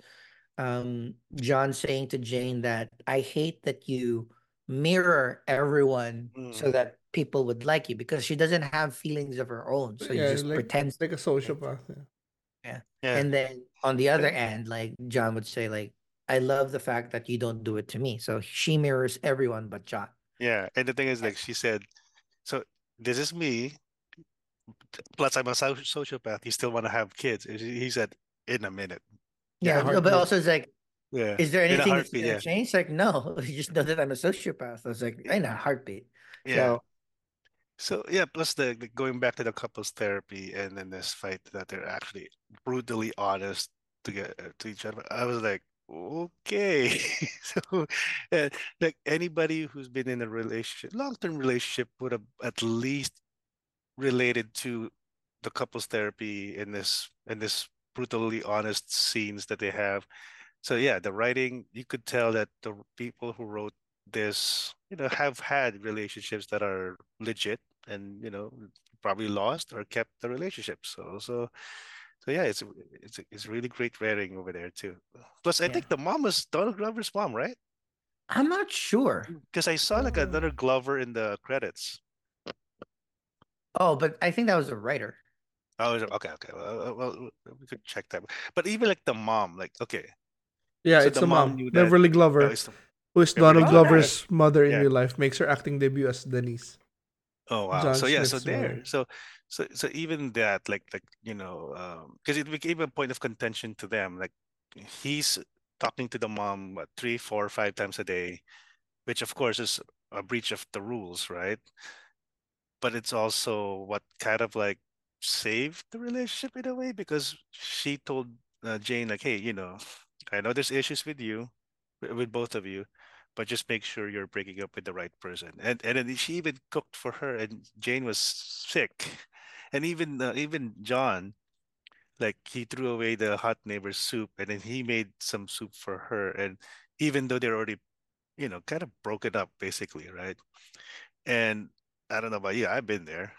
[SPEAKER 1] um John saying to Jane that I hate that you mirror everyone so
[SPEAKER 3] Mm,
[SPEAKER 1] that people would like you because she doesn't have feelings of her own. So he
[SPEAKER 2] Yeah,
[SPEAKER 1] just
[SPEAKER 2] like
[SPEAKER 1] pretends.
[SPEAKER 2] like a sociopath. Yeah.
[SPEAKER 1] Yeah.
[SPEAKER 3] yeah.
[SPEAKER 1] And then on the other
[SPEAKER 3] And
[SPEAKER 1] end, like John would say, like, I love the fact that you don't do it to me. So she mirrors everyone but John.
[SPEAKER 3] yeah, and the thing is, like
[SPEAKER 1] Yes.
[SPEAKER 3] she said, so this is me. Plus, I'm a so- sociopath. You still want to have kids? And He he said, in a minute.
[SPEAKER 2] In
[SPEAKER 1] Yeah.
[SPEAKER 2] a
[SPEAKER 3] Yeah,
[SPEAKER 1] But
[SPEAKER 2] heartbeat.
[SPEAKER 1] also it's like,
[SPEAKER 3] yeah,
[SPEAKER 1] is there
[SPEAKER 3] in a
[SPEAKER 1] anything that's
[SPEAKER 3] heartbeat.
[SPEAKER 1] gonna
[SPEAKER 3] Yeah,
[SPEAKER 1] change? Like, no, you just know that I'm a sociopath. I was like, in a heartbeat.
[SPEAKER 3] yeah.
[SPEAKER 1] So
[SPEAKER 3] So yeah, plus the, the going back to the couples therapy and then this fight that they're actually brutally honest to get uh, to each other. I was like, okay. So uh, like anybody who's been in a relationship, long-term relationship would have at least related to the couples therapy in this in this brutally honest scenes that they have. So yeah, the writing, you could tell that the people who wrote this, you know, have had relationships that are legit and, you know, probably lost or kept the relationship. So so so yeah, it's it's it's really great writing over there too. Plus, I
[SPEAKER 1] yeah,
[SPEAKER 3] think the mom was Donald Glover's mom, right?
[SPEAKER 1] I'm not sure.
[SPEAKER 3] Because I saw like
[SPEAKER 2] Uh,
[SPEAKER 3] another Glover in the credits.
[SPEAKER 1] Oh, but I think that was a writer.
[SPEAKER 3] Oh, is it- okay, okay. Well, well, we could check that. But even like the mom, like okay,
[SPEAKER 2] yeah,
[SPEAKER 3] so
[SPEAKER 2] it's
[SPEAKER 3] the
[SPEAKER 2] the
[SPEAKER 3] mom
[SPEAKER 2] mom,
[SPEAKER 3] knew that.
[SPEAKER 2] Beverly
[SPEAKER 3] Oh,
[SPEAKER 2] Glover,
[SPEAKER 3] it's the
[SPEAKER 2] who is
[SPEAKER 3] Beverly
[SPEAKER 2] Donald
[SPEAKER 1] Oh,
[SPEAKER 3] Glover.
[SPEAKER 1] nice.
[SPEAKER 2] Glover's mother in
[SPEAKER 3] Yeah.
[SPEAKER 2] real life, makes her acting debut as Denise,
[SPEAKER 3] Oh wow.
[SPEAKER 2] John
[SPEAKER 3] So yeah, so
[SPEAKER 2] Smith's mother.
[SPEAKER 3] there. So so so even that, like like you know, um, because it became a point of contention to them. Like he's talking to the mom what, three, four, five times a day, which of course is a breach of the rules, right? But it's also what kind of like saved the relationship in a way because she told uh, Jane like, "Hey, you know, I know there's issues with you, wi- with both of you, but just make sure you're breaking up with the right person." And and then she even cooked for her, and Jane was sick, and even uh, even John, like he threw away the hot neighbor's soup, and then he made some soup for her, and even though they're already, you know, kind of broken up, basically, right? And I don't know about you, I've been there.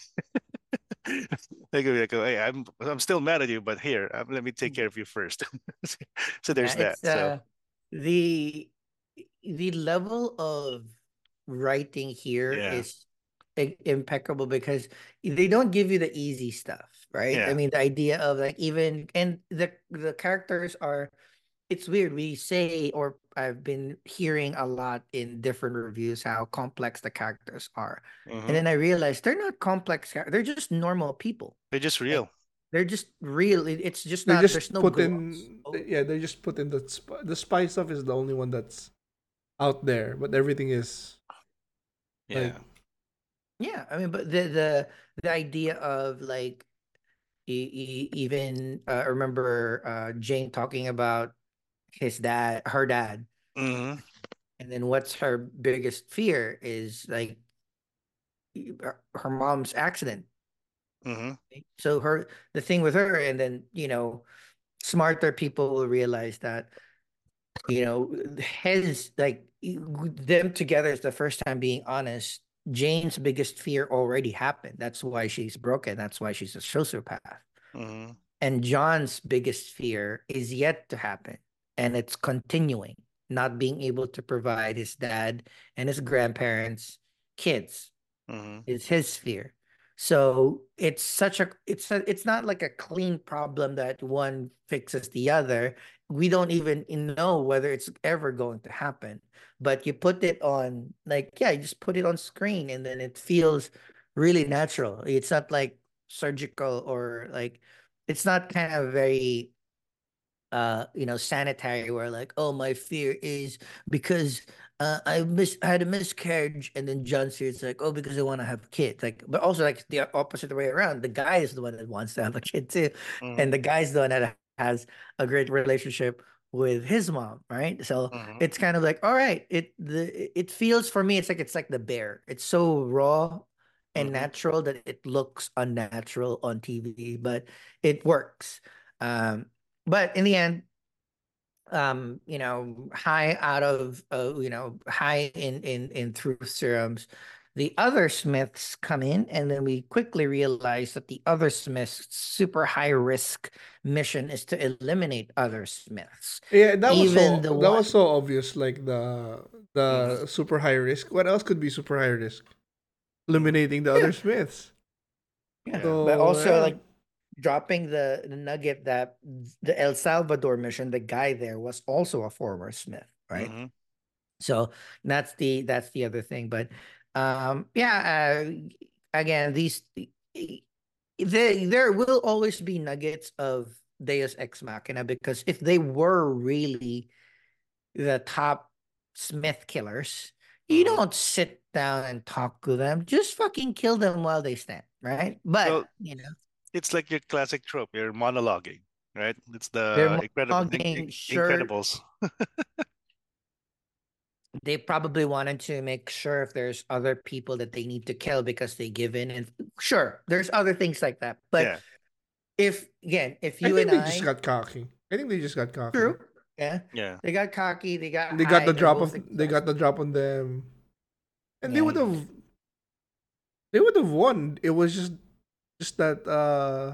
[SPEAKER 3] They could be like, "Hey, I'm I'm still mad at you, but here, um, let me take care of you first." So
[SPEAKER 1] Yeah,
[SPEAKER 3] there's that.
[SPEAKER 1] it's
[SPEAKER 3] So
[SPEAKER 1] uh the the level of writing here
[SPEAKER 3] yeah,
[SPEAKER 1] is i- impeccable because they don't give you the easy stuff, right? I
[SPEAKER 3] yeah,
[SPEAKER 1] mean, the idea of like even and the the characters are it's weird. We say or I've been hearing a lot in different reviews how complex the characters are. And
[SPEAKER 3] hmm,
[SPEAKER 1] then I realized they're not complex, char- they're just normal people.
[SPEAKER 3] they're just
[SPEAKER 1] And
[SPEAKER 3] real.
[SPEAKER 1] they're just real. It- It's just
[SPEAKER 2] They
[SPEAKER 1] not there's
[SPEAKER 2] just
[SPEAKER 1] no
[SPEAKER 2] put
[SPEAKER 1] gloss.
[SPEAKER 2] in,
[SPEAKER 1] Oh,
[SPEAKER 2] yeah, they just put in the sp- the spy stuff is the only one that's out there, but everything is like,
[SPEAKER 3] Yeah.
[SPEAKER 1] yeah, I mean, but the the the idea of like e- e- even uh, I remember uh, Jane talking about his dad, her dad,
[SPEAKER 3] Hmm.
[SPEAKER 1] and then what's her biggest fear is like e- her her mom's accident.
[SPEAKER 3] Hmm.
[SPEAKER 1] Right? So her the thing with her, and then you know, smarter people will realize that you know his like e- them together is the first time being honest. Jane's biggest fear already happened. That's why she's broken. That's why she's a sociopath.
[SPEAKER 3] Hmm.
[SPEAKER 1] And John's biggest fear is yet to happen, and it's continuing, not being able to provide his dad and his grandparents kids
[SPEAKER 3] Hmm.
[SPEAKER 1] is his fear. So it's such a it's a, it's not like a clean problem that one fixes the other. We don't even know whether it's ever going to happen. But you put it on like yeah, you just put it on screen and then it feels really natural. It's not like surgical or like it's not kind of very uh you know sanitary where like oh my fear is because uh I mis I had a miscarriage and then John Cere's like oh because I want to have kids like but also like the opposite way around the guy is the one that wants to have a kid too
[SPEAKER 3] Hmm.
[SPEAKER 1] and the guy's the one that has a great relationship with his mom right so
[SPEAKER 3] Hmm.
[SPEAKER 1] it's kind of like all right it the it feels for me it's like it's like the bear it's so raw and
[SPEAKER 3] Hmm.
[SPEAKER 1] natural that it looks unnatural on T V but it works um but in the end um you know high out of uh, you know high in in in truth serums the other smiths come in and then we quickly realize that the other smiths super high risk mission is to eliminate other smiths
[SPEAKER 2] yeah, that was
[SPEAKER 1] even
[SPEAKER 2] so
[SPEAKER 1] the
[SPEAKER 2] that
[SPEAKER 1] one
[SPEAKER 2] was so obvious. Like the
[SPEAKER 3] Hmm.
[SPEAKER 2] the super high risk. What else could be super high risk? Eliminating the
[SPEAKER 1] yeah
[SPEAKER 2] other Smiths.
[SPEAKER 1] yeah
[SPEAKER 3] Yeah.
[SPEAKER 1] but
[SPEAKER 2] So
[SPEAKER 1] also
[SPEAKER 2] yeah,
[SPEAKER 1] like dropping the, the nugget that the El Salvador mission the guy there was also a former smith right
[SPEAKER 3] Hmm.
[SPEAKER 1] so that's the that's the other thing. But um yeah, uh, again, these they there will always be nuggets of Deus Ex Machina because if they were really the top Smith killers, you
[SPEAKER 3] Hmm.
[SPEAKER 1] don't sit down and talk to them. Just fucking kill them while they stand, right? But
[SPEAKER 3] Well,
[SPEAKER 1] you know,
[SPEAKER 3] it's like your classic trope. You're monologuing, right? It's
[SPEAKER 1] they're
[SPEAKER 3] the incredible,
[SPEAKER 1] monologuing, sure.
[SPEAKER 3] Incredibles.
[SPEAKER 1] They probably wanted to make sure if there's other people that they need to kill because they give in and sure there's other things like that but
[SPEAKER 3] Yeah.
[SPEAKER 1] if again if
[SPEAKER 2] I
[SPEAKER 1] you
[SPEAKER 2] think
[SPEAKER 1] and
[SPEAKER 2] they just
[SPEAKER 1] I
[SPEAKER 2] got cocky. I think they just got cocky.
[SPEAKER 1] true yeah
[SPEAKER 3] Yeah.
[SPEAKER 1] they got cocky they got
[SPEAKER 2] They got
[SPEAKER 1] high
[SPEAKER 2] the
[SPEAKER 1] they're
[SPEAKER 2] drop
[SPEAKER 1] both
[SPEAKER 2] of they got
[SPEAKER 1] exhausted
[SPEAKER 2] the drop on them, and they
[SPEAKER 1] yeah
[SPEAKER 2] would have they would have won. It was just just that uh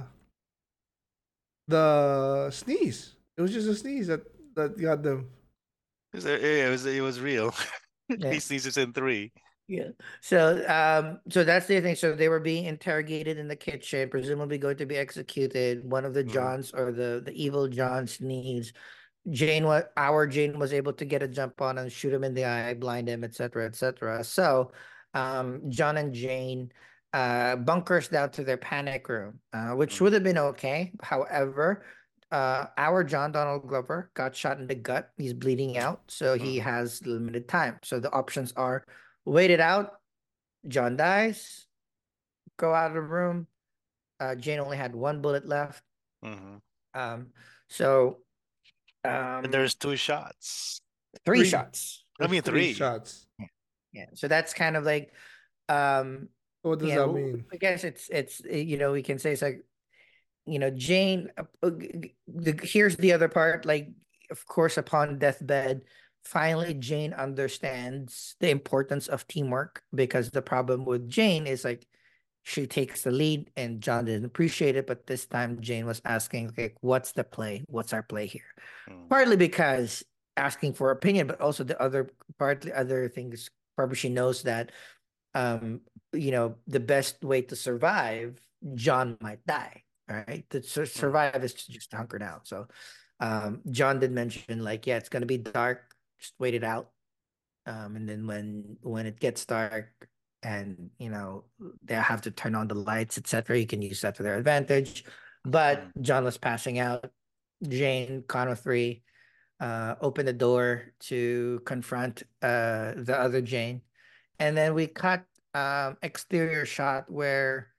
[SPEAKER 2] the sneeze. It was just a sneeze that that got them.
[SPEAKER 3] It was, it was, it was real.
[SPEAKER 1] yeah
[SPEAKER 3] He sneezes in three.
[SPEAKER 1] yeah so um so that's the thing so they were being interrogated in the kitchen presumably going to be executed one of the
[SPEAKER 3] Hmm.
[SPEAKER 1] Johns or the the evil John sneezed Jane was our Jane was able to get a jump on and shoot him in the eye, blind him, et cetera, et cetera. So, um, John and Jane uh, bunkers down to their panic room, uh, which would have been okay. However, uh, our John Donald Glover got shot in the gut. He's bleeding out, so he
[SPEAKER 3] Hmm.
[SPEAKER 1] has limited time. So the options are wait it out. John dies, go out of the room, Uh, Jane only had one bullet left.
[SPEAKER 3] Mm-hmm.
[SPEAKER 1] Um, so
[SPEAKER 3] And
[SPEAKER 1] um,
[SPEAKER 3] there's two shots.
[SPEAKER 1] three
[SPEAKER 2] Three.
[SPEAKER 1] shots.
[SPEAKER 3] I
[SPEAKER 2] There's
[SPEAKER 3] mean
[SPEAKER 2] three
[SPEAKER 3] three.
[SPEAKER 2] shots.
[SPEAKER 1] Yeah. Yeah. So that's kind of like, um,
[SPEAKER 2] So what does
[SPEAKER 1] yeah.
[SPEAKER 2] that
[SPEAKER 1] w-
[SPEAKER 2] mean?
[SPEAKER 1] I guess it's it's uh, you know we can say it's like you know Jane. Uh, uh, g- g- the, here's the other part. Like, of course, upon deathbed, finally Jane understands the importance of teamwork because the problem with Jane is like she takes the lead and John didn't appreciate it, but this time Jane was asking, like, what's the play? What's our play here?
[SPEAKER 3] Mm.
[SPEAKER 1] Partly because asking for opinion, but also the other part, the other things, probably she knows that um, you know, the best way to survive, John might die. Right. To sur-
[SPEAKER 3] Mm.
[SPEAKER 1] survive is to just hunker down. So um John did mention like, yeah, it's gonna be dark, just wait it out. Um, and then when when it gets dark and you know they'll have to turn on the lights, et cetera, you can use that to their advantage. But
[SPEAKER 3] Mm.
[SPEAKER 1] John was passing out. Jane, count of three, uh, opened the door to confront uh the other Jane. And then we cut um exterior shot where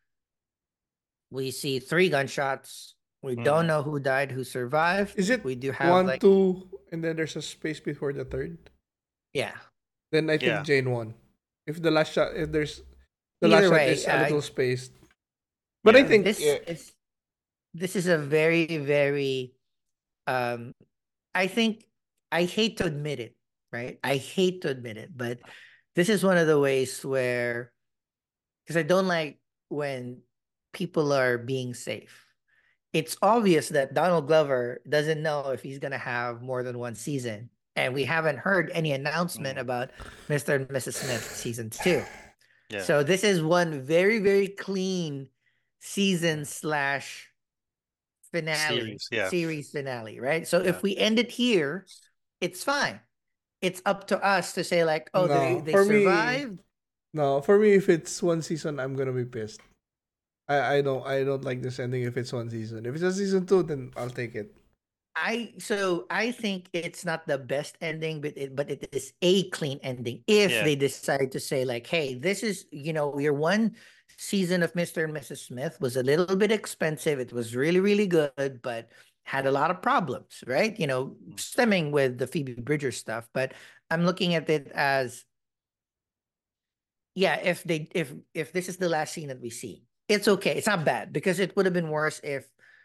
[SPEAKER 1] we see three gunshots. We don't
[SPEAKER 3] Mm.
[SPEAKER 1] know who died, who survived.
[SPEAKER 2] Is it
[SPEAKER 1] We do have
[SPEAKER 2] one,
[SPEAKER 1] like,
[SPEAKER 2] two, and then there's a space before the third?
[SPEAKER 1] yeah.
[SPEAKER 2] Then I think
[SPEAKER 3] Yeah.
[SPEAKER 2] Jane won. If the last shot, if there's the last
[SPEAKER 1] Either
[SPEAKER 2] shot
[SPEAKER 1] way,
[SPEAKER 2] is a
[SPEAKER 1] uh,
[SPEAKER 2] little spaced, but I
[SPEAKER 3] Yeah.
[SPEAKER 2] think
[SPEAKER 1] this
[SPEAKER 2] yeah,
[SPEAKER 1] is this is a very, very um I think I hate to admit it, right? I hate to admit it, but this is one of the ways where because I don't like when people are being safe. It's obvious that Donald Glover doesn't know if he's gonna have more than one season, and we haven't heard any announcement
[SPEAKER 3] Mm.
[SPEAKER 1] about Mister and Missus Smith season two.
[SPEAKER 3] Yeah.
[SPEAKER 1] So this is one very, very clean season slash finale,
[SPEAKER 3] Series. Yeah.
[SPEAKER 1] series finale, right? So
[SPEAKER 3] Yeah.
[SPEAKER 1] if we end it here, it's fine. It's up to us to say like, oh, they
[SPEAKER 2] no.
[SPEAKER 1] they
[SPEAKER 2] For me,
[SPEAKER 1] survived.
[SPEAKER 2] no. For me, if it's one season, I'm gonna be pissed. I I don't I don't like this ending if it's one season. If it's a season two, then I'll take it.
[SPEAKER 1] I so I think it's not the best ending, but it but it is a clean ending if
[SPEAKER 3] Yeah.
[SPEAKER 1] they decide to say like, hey, this is you know your one season of Mister and Missus Smith was a little bit expensive. It was really really good, but had a lot of problems, right? You know,
[SPEAKER 3] Mm.
[SPEAKER 1] stemming with the Phoebe Bridgers stuff. But I'm looking at it as yeah, if they if if this is the last scene that we see, it's okay. It's not bad because it would have been worse if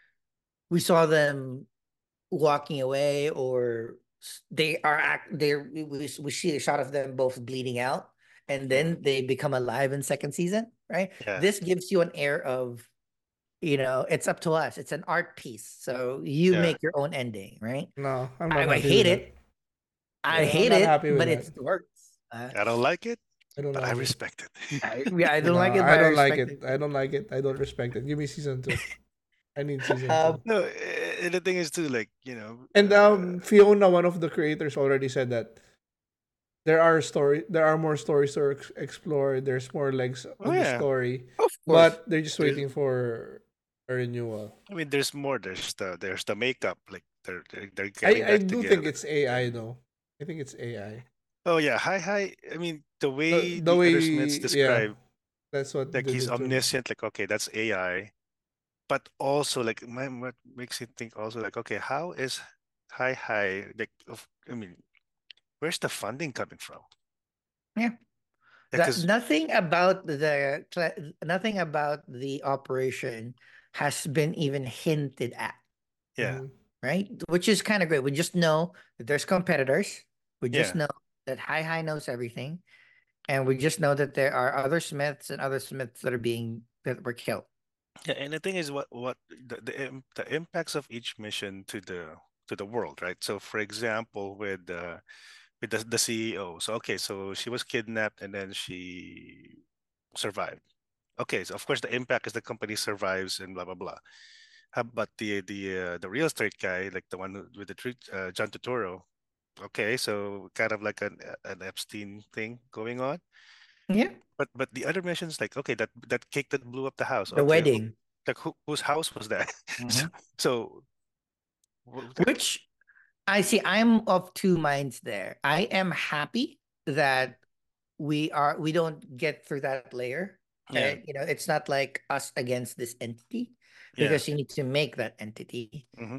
[SPEAKER 1] we saw them walking away or s- they are act they we, we we see a shot of them both bleeding out and
[SPEAKER 3] Mm.
[SPEAKER 1] then they become alive in second season, right?
[SPEAKER 3] Yeah.
[SPEAKER 1] This gives you an air of you know it's up to us, it's an art piece, so you
[SPEAKER 3] Yeah.
[SPEAKER 1] make your own ending, right?
[SPEAKER 2] No, I'm
[SPEAKER 1] i,
[SPEAKER 2] not
[SPEAKER 1] I
[SPEAKER 2] happy
[SPEAKER 1] hate
[SPEAKER 2] with that.
[SPEAKER 1] it. I
[SPEAKER 3] Yeah.
[SPEAKER 2] I'm
[SPEAKER 1] hate
[SPEAKER 2] not
[SPEAKER 1] it,
[SPEAKER 2] happy with
[SPEAKER 1] but
[SPEAKER 2] that.
[SPEAKER 1] it works. uh,
[SPEAKER 3] I don't like it,
[SPEAKER 2] I don't
[SPEAKER 3] but I
[SPEAKER 2] like it.
[SPEAKER 3] respect it.
[SPEAKER 1] I, yeah, I don't
[SPEAKER 2] No,
[SPEAKER 1] like it,
[SPEAKER 2] I
[SPEAKER 1] but I
[SPEAKER 2] don't like
[SPEAKER 1] respect
[SPEAKER 2] it.
[SPEAKER 1] it.
[SPEAKER 2] I don't like it. I don't respect it. Give me season two. I need season
[SPEAKER 1] uh,
[SPEAKER 2] two.
[SPEAKER 3] No, eh, and the thing is too, like you know,
[SPEAKER 2] And
[SPEAKER 3] uh,
[SPEAKER 2] um, Fiona, one of the creators, already said that there are story, there are more stories to ex- explore. There's more legs
[SPEAKER 3] oh
[SPEAKER 2] on the
[SPEAKER 3] yeah,
[SPEAKER 2] story,
[SPEAKER 1] of course.
[SPEAKER 2] but they're just
[SPEAKER 3] there's.
[SPEAKER 2] waiting for a renewal.
[SPEAKER 3] I mean, there's more. There's the there's the makeup. Like they're they're, they're
[SPEAKER 2] I
[SPEAKER 3] getting
[SPEAKER 2] I
[SPEAKER 3] back
[SPEAKER 2] do think
[SPEAKER 3] together.
[SPEAKER 2] it's A I though. I think it's A I.
[SPEAKER 3] Oh yeah, hi hi. I mean, the
[SPEAKER 2] The
[SPEAKER 3] way
[SPEAKER 2] the
[SPEAKER 3] the
[SPEAKER 2] way,
[SPEAKER 3] other Smiths
[SPEAKER 2] yeah,
[SPEAKER 3] describe,
[SPEAKER 2] that's what
[SPEAKER 3] like
[SPEAKER 2] did
[SPEAKER 3] he's
[SPEAKER 2] it to me.
[SPEAKER 3] omniscient. Like okay, that's A I. But also like my what makes you think also like okay, how is hi hi like of I mean, where's the funding coming from?
[SPEAKER 1] Yeah. That
[SPEAKER 3] Because
[SPEAKER 1] nothing about the cla- nothing about the operation has been even hinted at,
[SPEAKER 3] yeah,
[SPEAKER 2] Mm-hmm.
[SPEAKER 1] right? Which is kind of great. We just know that there's competitors. We just
[SPEAKER 3] yeah,
[SPEAKER 1] know that Hi Hi knows everything, and we just know that there are other Smiths and other Smiths that are being that were killed.
[SPEAKER 3] yeah. And the thing is, what what the the, im- the impacts of each mission to the to the world, right? So for example, with uh, with the, the C E O. So okay, so she was kidnapped and then she survived. Okay, so of course the impact is the company survives and blah blah blah. How about the the uh, the real estate guy, like the one who, with the treat, uh, John Turturro? Okay, so kind of like an an Epstein thing going on.
[SPEAKER 1] Yeah,
[SPEAKER 3] But but the other missions, like okay, that that cake that blew up the house.
[SPEAKER 1] the
[SPEAKER 3] Okay, who,
[SPEAKER 1] wedding,
[SPEAKER 3] like who, whose house was that? so,
[SPEAKER 1] Mhm.
[SPEAKER 3] so wh-
[SPEAKER 1] which I see. I'm of two minds there. I am happy that we are we don't get through that layer.
[SPEAKER 3] Yeah.
[SPEAKER 1] right? You know, it's not like us against this entity
[SPEAKER 3] Yeah.
[SPEAKER 1] because you need to make that entity.
[SPEAKER 3] Hmm.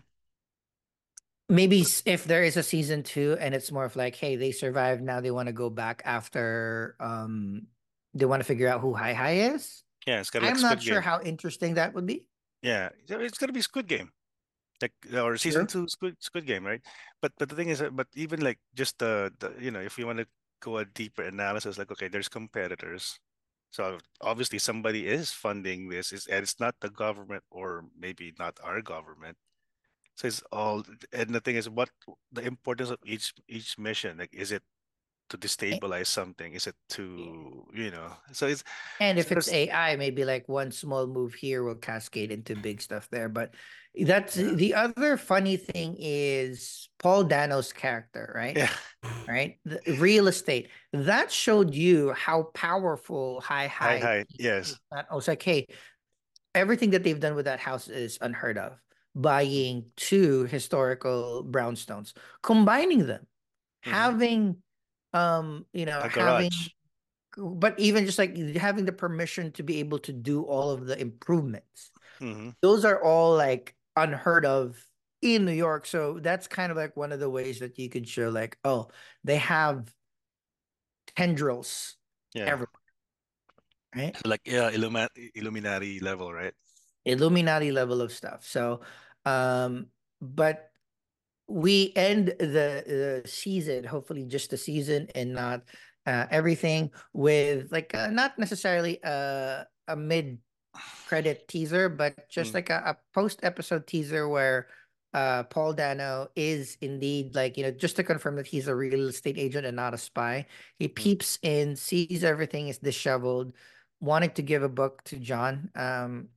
[SPEAKER 1] Maybe s- if there is a season two and it's more of like, hey, they survived, now they want to go back after um they want to figure out who Hi Hi is.
[SPEAKER 3] Yeah. It's kind of like
[SPEAKER 1] I'm not
[SPEAKER 3] Squid
[SPEAKER 1] sure
[SPEAKER 3] Game.
[SPEAKER 1] how interesting that would be.
[SPEAKER 3] Yeah. So it's gonna be Squid Game, like or season
[SPEAKER 1] Sure.
[SPEAKER 3] two Squid Squid Game, right? But but the thing is, uh, but even like just the the you know, if you want to go a deeper analysis, like okay, there's competitors. So obviously somebody is funding this, is and it's not the government or maybe not our government. So it's all, and the thing is, what the importance of each each mission? Like, is it to
[SPEAKER 1] A-
[SPEAKER 3] destabilize something? Is it to, you know? So it's
[SPEAKER 1] And
[SPEAKER 3] so
[SPEAKER 1] if it's
[SPEAKER 3] there's
[SPEAKER 1] A I, maybe like one small move here will cascade into big stuff there. But that's
[SPEAKER 3] yeah,
[SPEAKER 1] the other funny thing is Paul Dano's character, right?
[SPEAKER 3] yeah,
[SPEAKER 1] Right? The real estate. That showed you how powerful High
[SPEAKER 3] hi
[SPEAKER 1] High
[SPEAKER 3] hi,
[SPEAKER 1] is.
[SPEAKER 3] yes,
[SPEAKER 1] I was like, hey, everything that they've done with that house is unheard of. Buying two historical brownstones, combining them,
[SPEAKER 3] mm-hmm.
[SPEAKER 1] having um, you know,
[SPEAKER 3] A
[SPEAKER 1] having
[SPEAKER 3] garage,
[SPEAKER 1] but even just like having the permission to be able to do all of the improvements,
[SPEAKER 3] mm-hmm.
[SPEAKER 1] those are all like unheard of in New York. So that's kind of like one of the ways that you could show like, oh, they have tendrils
[SPEAKER 3] Yeah,
[SPEAKER 1] everywhere, right?
[SPEAKER 3] like yeah, Illuminati Illuminati level, right?
[SPEAKER 1] Illuminati level of stuff. So, um, but we end the, the season, hopefully just the season and not uh, everything with like uh, not necessarily a a mid credit teaser, but just
[SPEAKER 3] Mm,
[SPEAKER 1] like a, a post episode teaser where uh Paul Dano is indeed like, you know, just to confirm that he's a real estate agent and not a spy. He
[SPEAKER 3] mm,
[SPEAKER 1] peeps in, sees everything is disheveled, wanting to give a book to John. Um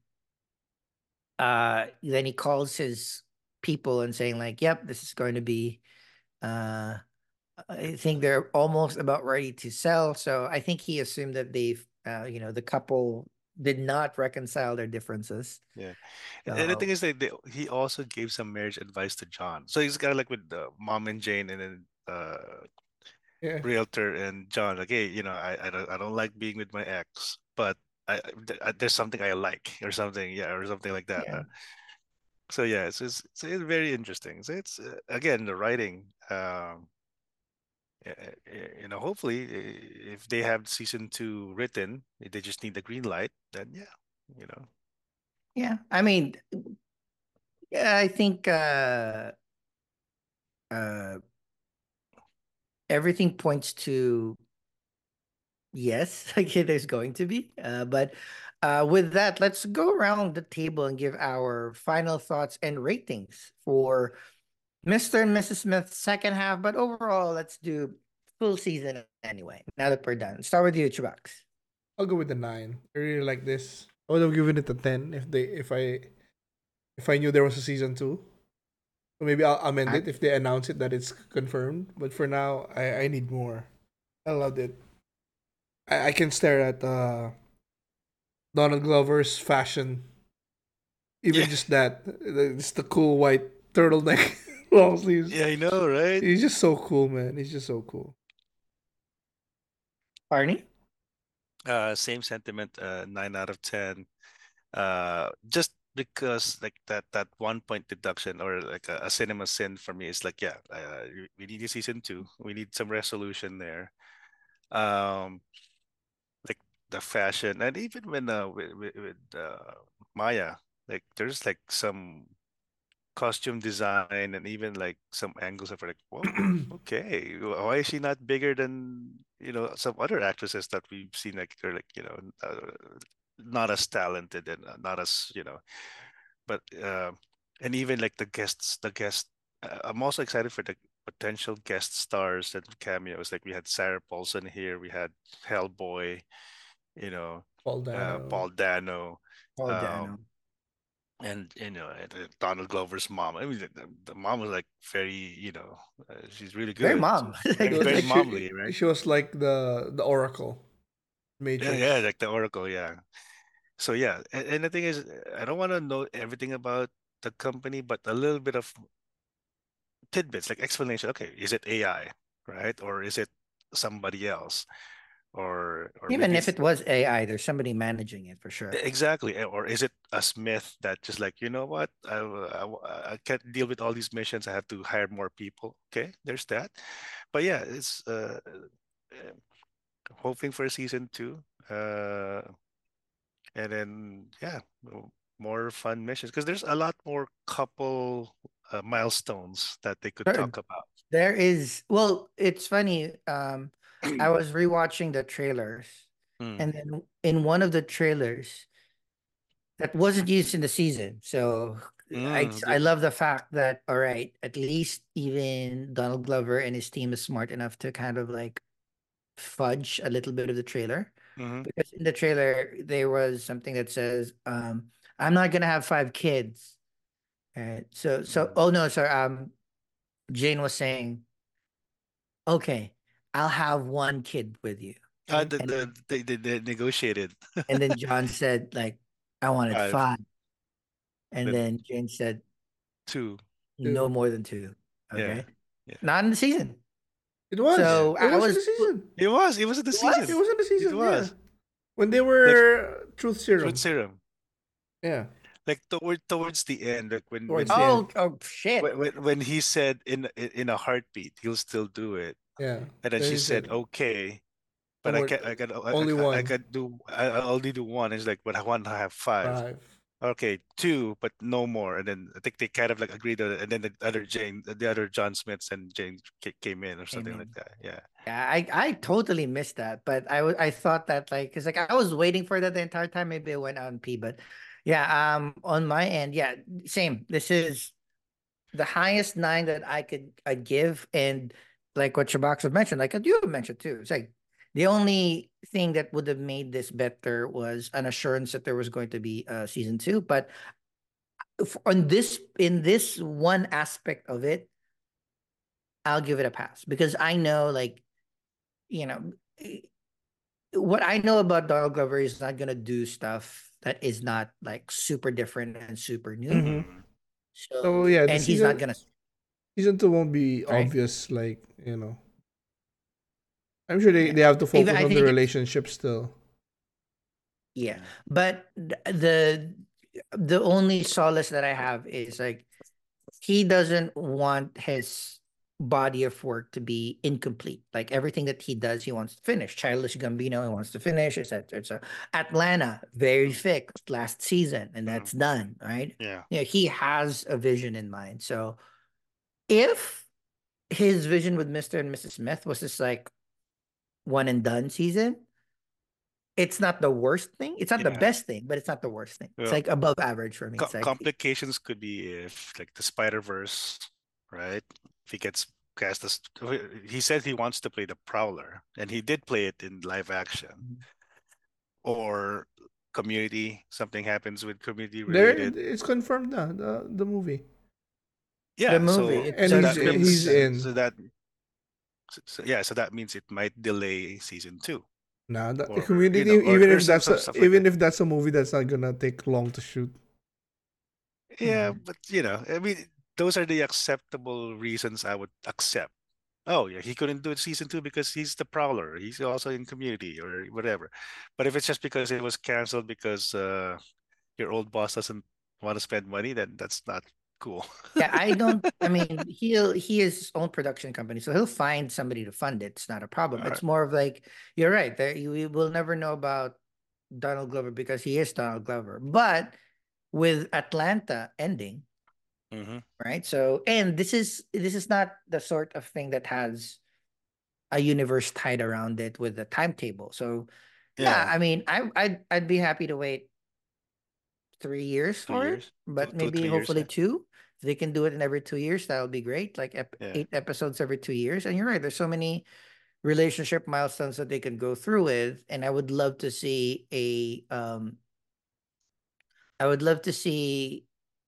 [SPEAKER 1] uh then he calls his people and saying like, yep, this is going to be uh I think they're almost about ready to sell. So I think he assumed that they've uh, you know, the couple did not reconcile their differences.
[SPEAKER 3] yeah. And the
[SPEAKER 1] So
[SPEAKER 3] thing is that they, he also gave some marriage advice to John. So he's kind of like with the mom and Jane, and then uh
[SPEAKER 2] Yeah.
[SPEAKER 3] realtor and John, like, hey, you know, I I don't I don't like being with my ex, but I, I- th- I- there's something I like or something, yeah, or something like that.
[SPEAKER 1] yeah.
[SPEAKER 3] Uh, so yeah, it's, it's it's it's very interesting. So it's uh, again the writing. Um, uh, uh, you know, hopefully, uh, if they have season two written, if they just need the green light. Then yeah, you know,
[SPEAKER 1] Yeah. I mean, yeah, I think uh uh everything points to yes, okay, there's going to be. Uh but uh with that, let's go around the table and give our final thoughts and ratings for Mister and Missus Smith's second half. But overall, let's do full season anyway. Now that we're done. Start with you, Chubax.
[SPEAKER 2] I'll go with the nine. I really like this. I would have given it a ten if they if I if I knew there was a season two. So maybe I'll amend
[SPEAKER 1] I,
[SPEAKER 2] it if they announce it that it's confirmed. But for now, I, I need more. I loved it. I, I can stare at uh, Donald Glover's fashion.
[SPEAKER 3] yeah,
[SPEAKER 2] Even just that. It's the cool white turtleneck, long sleeves.
[SPEAKER 3] yeah, I know, right?
[SPEAKER 2] He's just so cool, man. He's just so cool.
[SPEAKER 1] Arnie?
[SPEAKER 3] Uh, same sentiment. Uh, nine out of ten. Uh, just because like that that one point deduction or like a, a cinema sin for me is like, yeah, uh, we we need a season two. We need some resolution there. Um, like the fashion, and even when uh with with, with uh, Maya, like there's like some costume design and even like some angles of like, whoa, okay, wh- why is she not bigger than, you know, some other actresses that we've seen, like they're like, you know, uh, not as talented and uh, not as, you know, but uh, and even like the guests, the guest, uh, I'm also excited for the potential guest stars and cameos. Like we had Sarah Paulson here, we had Hellboy, you know,
[SPEAKER 2] Paul
[SPEAKER 3] uh,
[SPEAKER 2] Dano.
[SPEAKER 3] Paul Dano.
[SPEAKER 1] Paul Dano.
[SPEAKER 3] Um, and you know, and, uh, Donald Glover's mom. I mean, the, the the mom was like very, you know, uh, she's really
[SPEAKER 1] Very
[SPEAKER 3] good. So
[SPEAKER 1] mom.
[SPEAKER 2] She
[SPEAKER 3] very
[SPEAKER 1] Like,
[SPEAKER 2] was
[SPEAKER 3] very
[SPEAKER 1] like
[SPEAKER 2] she,
[SPEAKER 3] momly, right?
[SPEAKER 2] she was like the the Oracle
[SPEAKER 3] Yeah, yeah,
[SPEAKER 2] Matrix.
[SPEAKER 3] like the Oracle, yeah. So yeah, and, and the thing is, I don't want to know everything about the company, but a little bit of tidbits, like explanation. Okay, is it A I, right, or is it somebody else? or or
[SPEAKER 1] Even
[SPEAKER 3] maybe
[SPEAKER 1] if
[SPEAKER 3] it's
[SPEAKER 1] it was A I, there's somebody managing it for sure.
[SPEAKER 3] exactly, eh, or is it a Smith that just like, you know what, I, w- I w- I can't deal with all these missions, I have to hire more people. Okay, there's that. But yeah, it's uh, uh, hoping for season two. Uh, and then yeah, mo- more fun missions because there's a lot more couple uh, milestones that they could
[SPEAKER 1] Sure.
[SPEAKER 3] talk about.
[SPEAKER 1] There is, well, it's funny. Um, I was rewatching the trailers,
[SPEAKER 3] Mm,
[SPEAKER 1] and then in one of the trailers that wasn't used in the season. So I
[SPEAKER 3] mm,
[SPEAKER 1] I
[SPEAKER 3] the-
[SPEAKER 1] love the fact that, all right, at least even Donald Glover and his team is smart enough to kind of like fudge a little bit of the trailer.
[SPEAKER 3] mhm,
[SPEAKER 1] Because in the trailer there was something that says, um, I'm not gonna have five kids. Right. So so
[SPEAKER 3] mm.
[SPEAKER 1] oh no, sorry. Um Jane was saying, okay, I'll have one kid with you.
[SPEAKER 3] Uh, the,
[SPEAKER 1] And
[SPEAKER 3] the, they, they, they negotiated
[SPEAKER 1] and then John said, like, I wanted
[SPEAKER 3] five,
[SPEAKER 1] five. And
[SPEAKER 3] then
[SPEAKER 1] then Jane said,
[SPEAKER 3] two.
[SPEAKER 1] no
[SPEAKER 2] Two.
[SPEAKER 1] more than two.
[SPEAKER 3] Yeah,
[SPEAKER 1] Okay.
[SPEAKER 3] yeah,
[SPEAKER 1] Not in the season.
[SPEAKER 2] It was.
[SPEAKER 3] yeah.
[SPEAKER 1] So
[SPEAKER 2] It
[SPEAKER 1] I
[SPEAKER 2] was in the
[SPEAKER 1] was
[SPEAKER 2] season.
[SPEAKER 3] It was. It was in the
[SPEAKER 1] it
[SPEAKER 2] It
[SPEAKER 3] season.
[SPEAKER 1] was?
[SPEAKER 2] was in the
[SPEAKER 3] It
[SPEAKER 2] season, yeah.
[SPEAKER 3] was
[SPEAKER 2] When they
[SPEAKER 3] like
[SPEAKER 2] were Truth
[SPEAKER 3] truth
[SPEAKER 2] Serum.
[SPEAKER 3] serum.
[SPEAKER 2] Yeah.
[SPEAKER 3] Like toward towards the end, like when
[SPEAKER 2] Towards
[SPEAKER 3] when
[SPEAKER 2] the end.
[SPEAKER 1] Oh, oh shit.
[SPEAKER 3] when when when he said in in a heartbeat he'll still do it,
[SPEAKER 2] Yeah.
[SPEAKER 3] and then
[SPEAKER 2] Then
[SPEAKER 3] she
[SPEAKER 2] he
[SPEAKER 3] said
[SPEAKER 2] said,
[SPEAKER 3] okay,
[SPEAKER 2] no
[SPEAKER 3] but I
[SPEAKER 2] more.
[SPEAKER 3] can I can I,
[SPEAKER 2] Only
[SPEAKER 3] I, I
[SPEAKER 2] one.
[SPEAKER 3] can do I, I only do one. It's like, but I want to have five.
[SPEAKER 2] Five.
[SPEAKER 3] Okay, two, but no more. And then I think they kind of like agreed on it. And then the other Jane, the other John Smiths and Jane ca- came in or something like
[SPEAKER 1] Amen.
[SPEAKER 3] that. Yeah.
[SPEAKER 1] Yeah, I I totally missed that, but I wa- I thought that like because like I was waiting for that the entire time. Maybe it went out in P, but yeah, um, on my end, yeah, same. This is the highest nine that I could I give, and like what Shabox have mentioned, like you have mentioned too. It's like the only thing that would have made this better was an assurance that there was going to be a season two. But if, on this in this one aspect of it, I'll give it a pass because I know like you know what I know about Donald Glover is not gonna do stuff that is not like super different and super new.
[SPEAKER 2] Mm-hmm.
[SPEAKER 3] Mm.
[SPEAKER 2] So
[SPEAKER 1] So
[SPEAKER 2] yeah, the
[SPEAKER 1] and he's not
[SPEAKER 2] season
[SPEAKER 1] gonna
[SPEAKER 2] season two won't be
[SPEAKER 1] right.
[SPEAKER 2] obvious, like, you know. I'm sure they,
[SPEAKER 1] Yeah.
[SPEAKER 2] they have to
[SPEAKER 1] Even
[SPEAKER 2] focus
[SPEAKER 1] I
[SPEAKER 2] on the
[SPEAKER 1] think it's
[SPEAKER 2] relationship still.
[SPEAKER 1] yeah.
[SPEAKER 3] Mm.
[SPEAKER 1] But th- the the only solace that I have is like he doesn't want his body of work to be incomplete. Like everything that he does, he wants to finish. Childish Gambino, he wants to finish. It's a, it's a Atlanta, very
[SPEAKER 3] Mm.
[SPEAKER 1] fixed last season, and
[SPEAKER 3] Mm.
[SPEAKER 1] that's done, right?
[SPEAKER 3] Yeah.
[SPEAKER 1] Yeah, he has a vision in mind. So if his vision with Mister and Missus Smith was just like one and done season, it's not the worst thing. It's not the
[SPEAKER 3] Yeah.
[SPEAKER 1] best thing, but it's not the worst thing. It's
[SPEAKER 3] Well,
[SPEAKER 1] like above average for me.
[SPEAKER 3] co-
[SPEAKER 1] It's like
[SPEAKER 3] complications could be if like the Spider Verse, right? If he gets cast as he said he wants to play the Prowler, and he did play it in live action, or Community. Something happens with Community
[SPEAKER 2] There,
[SPEAKER 3] related.
[SPEAKER 2] it's confirmed na, the the movie.
[SPEAKER 1] the
[SPEAKER 3] Yeah.
[SPEAKER 1] movie.
[SPEAKER 3] So
[SPEAKER 1] It
[SPEAKER 2] And
[SPEAKER 3] so
[SPEAKER 2] he's
[SPEAKER 1] does
[SPEAKER 3] that
[SPEAKER 1] look
[SPEAKER 2] he's
[SPEAKER 3] means
[SPEAKER 1] good.
[SPEAKER 2] in.
[SPEAKER 3] so that so, so- yeah. So that means it might delay season two,
[SPEAKER 2] Nah, the, the
[SPEAKER 3] or you
[SPEAKER 2] community,
[SPEAKER 3] know, or
[SPEAKER 2] even
[SPEAKER 3] or
[SPEAKER 2] if
[SPEAKER 3] some
[SPEAKER 2] that's
[SPEAKER 3] some
[SPEAKER 2] a,
[SPEAKER 3] stuff like
[SPEAKER 2] even
[SPEAKER 3] that.
[SPEAKER 2] if that's a movie that's not gonna take long to shoot.
[SPEAKER 3] Yeah,
[SPEAKER 1] Yeah.
[SPEAKER 3] but you know, I mean, those are the acceptable reasons I would accept. Oh yeah, he couldn't do it season two because he's the Prowler. He's also in Community or whatever. But if it's just because it was canceled because uh, your old boss doesn't want to spend money, then that's not cool.
[SPEAKER 1] Yeah, I don't. I mean, he'll he is his own production company, so he'll find somebody to fund it. It's not a problem.
[SPEAKER 3] All right.
[SPEAKER 1] It's more of like you're right. There, we will never know about Donald Glover because he is Donald Glover. But with Atlanta ending,
[SPEAKER 3] Mm-hmm.
[SPEAKER 1] right? So, and this is this is not the sort of thing that has a universe tied around it with a timetable. So, yeah,
[SPEAKER 3] Yeah,
[SPEAKER 1] I mean, I I'd I'd be happy to wait three years
[SPEAKER 3] two
[SPEAKER 1] for it,
[SPEAKER 3] years, two,
[SPEAKER 1] but
[SPEAKER 3] two,
[SPEAKER 1] maybe
[SPEAKER 3] three years.
[SPEAKER 1] hopefully
[SPEAKER 3] Yeah,
[SPEAKER 1] two. If they can do it in every two years, that would be great. Like ep-
[SPEAKER 3] yeah.
[SPEAKER 1] eight episodes every two years. And you're right, there's so many relationship milestones that they can go through with. And I would love to see a um I would love to see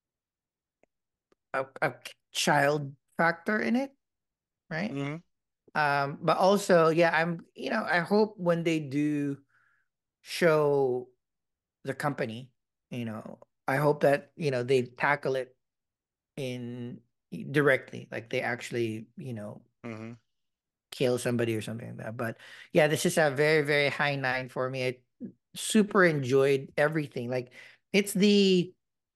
[SPEAKER 1] a, a child factor in it, right?
[SPEAKER 3] Mm-hmm.
[SPEAKER 1] Um, but also, yeah, I'm you know, I hope when they do show the company, you know, I hope that, you know, they tackle it in directly, like they actually, you know,
[SPEAKER 3] Mm-hmm.
[SPEAKER 1] kill somebody or something like that. But yeah, this is a very, very high nine for me. I super enjoyed everything. Like it's the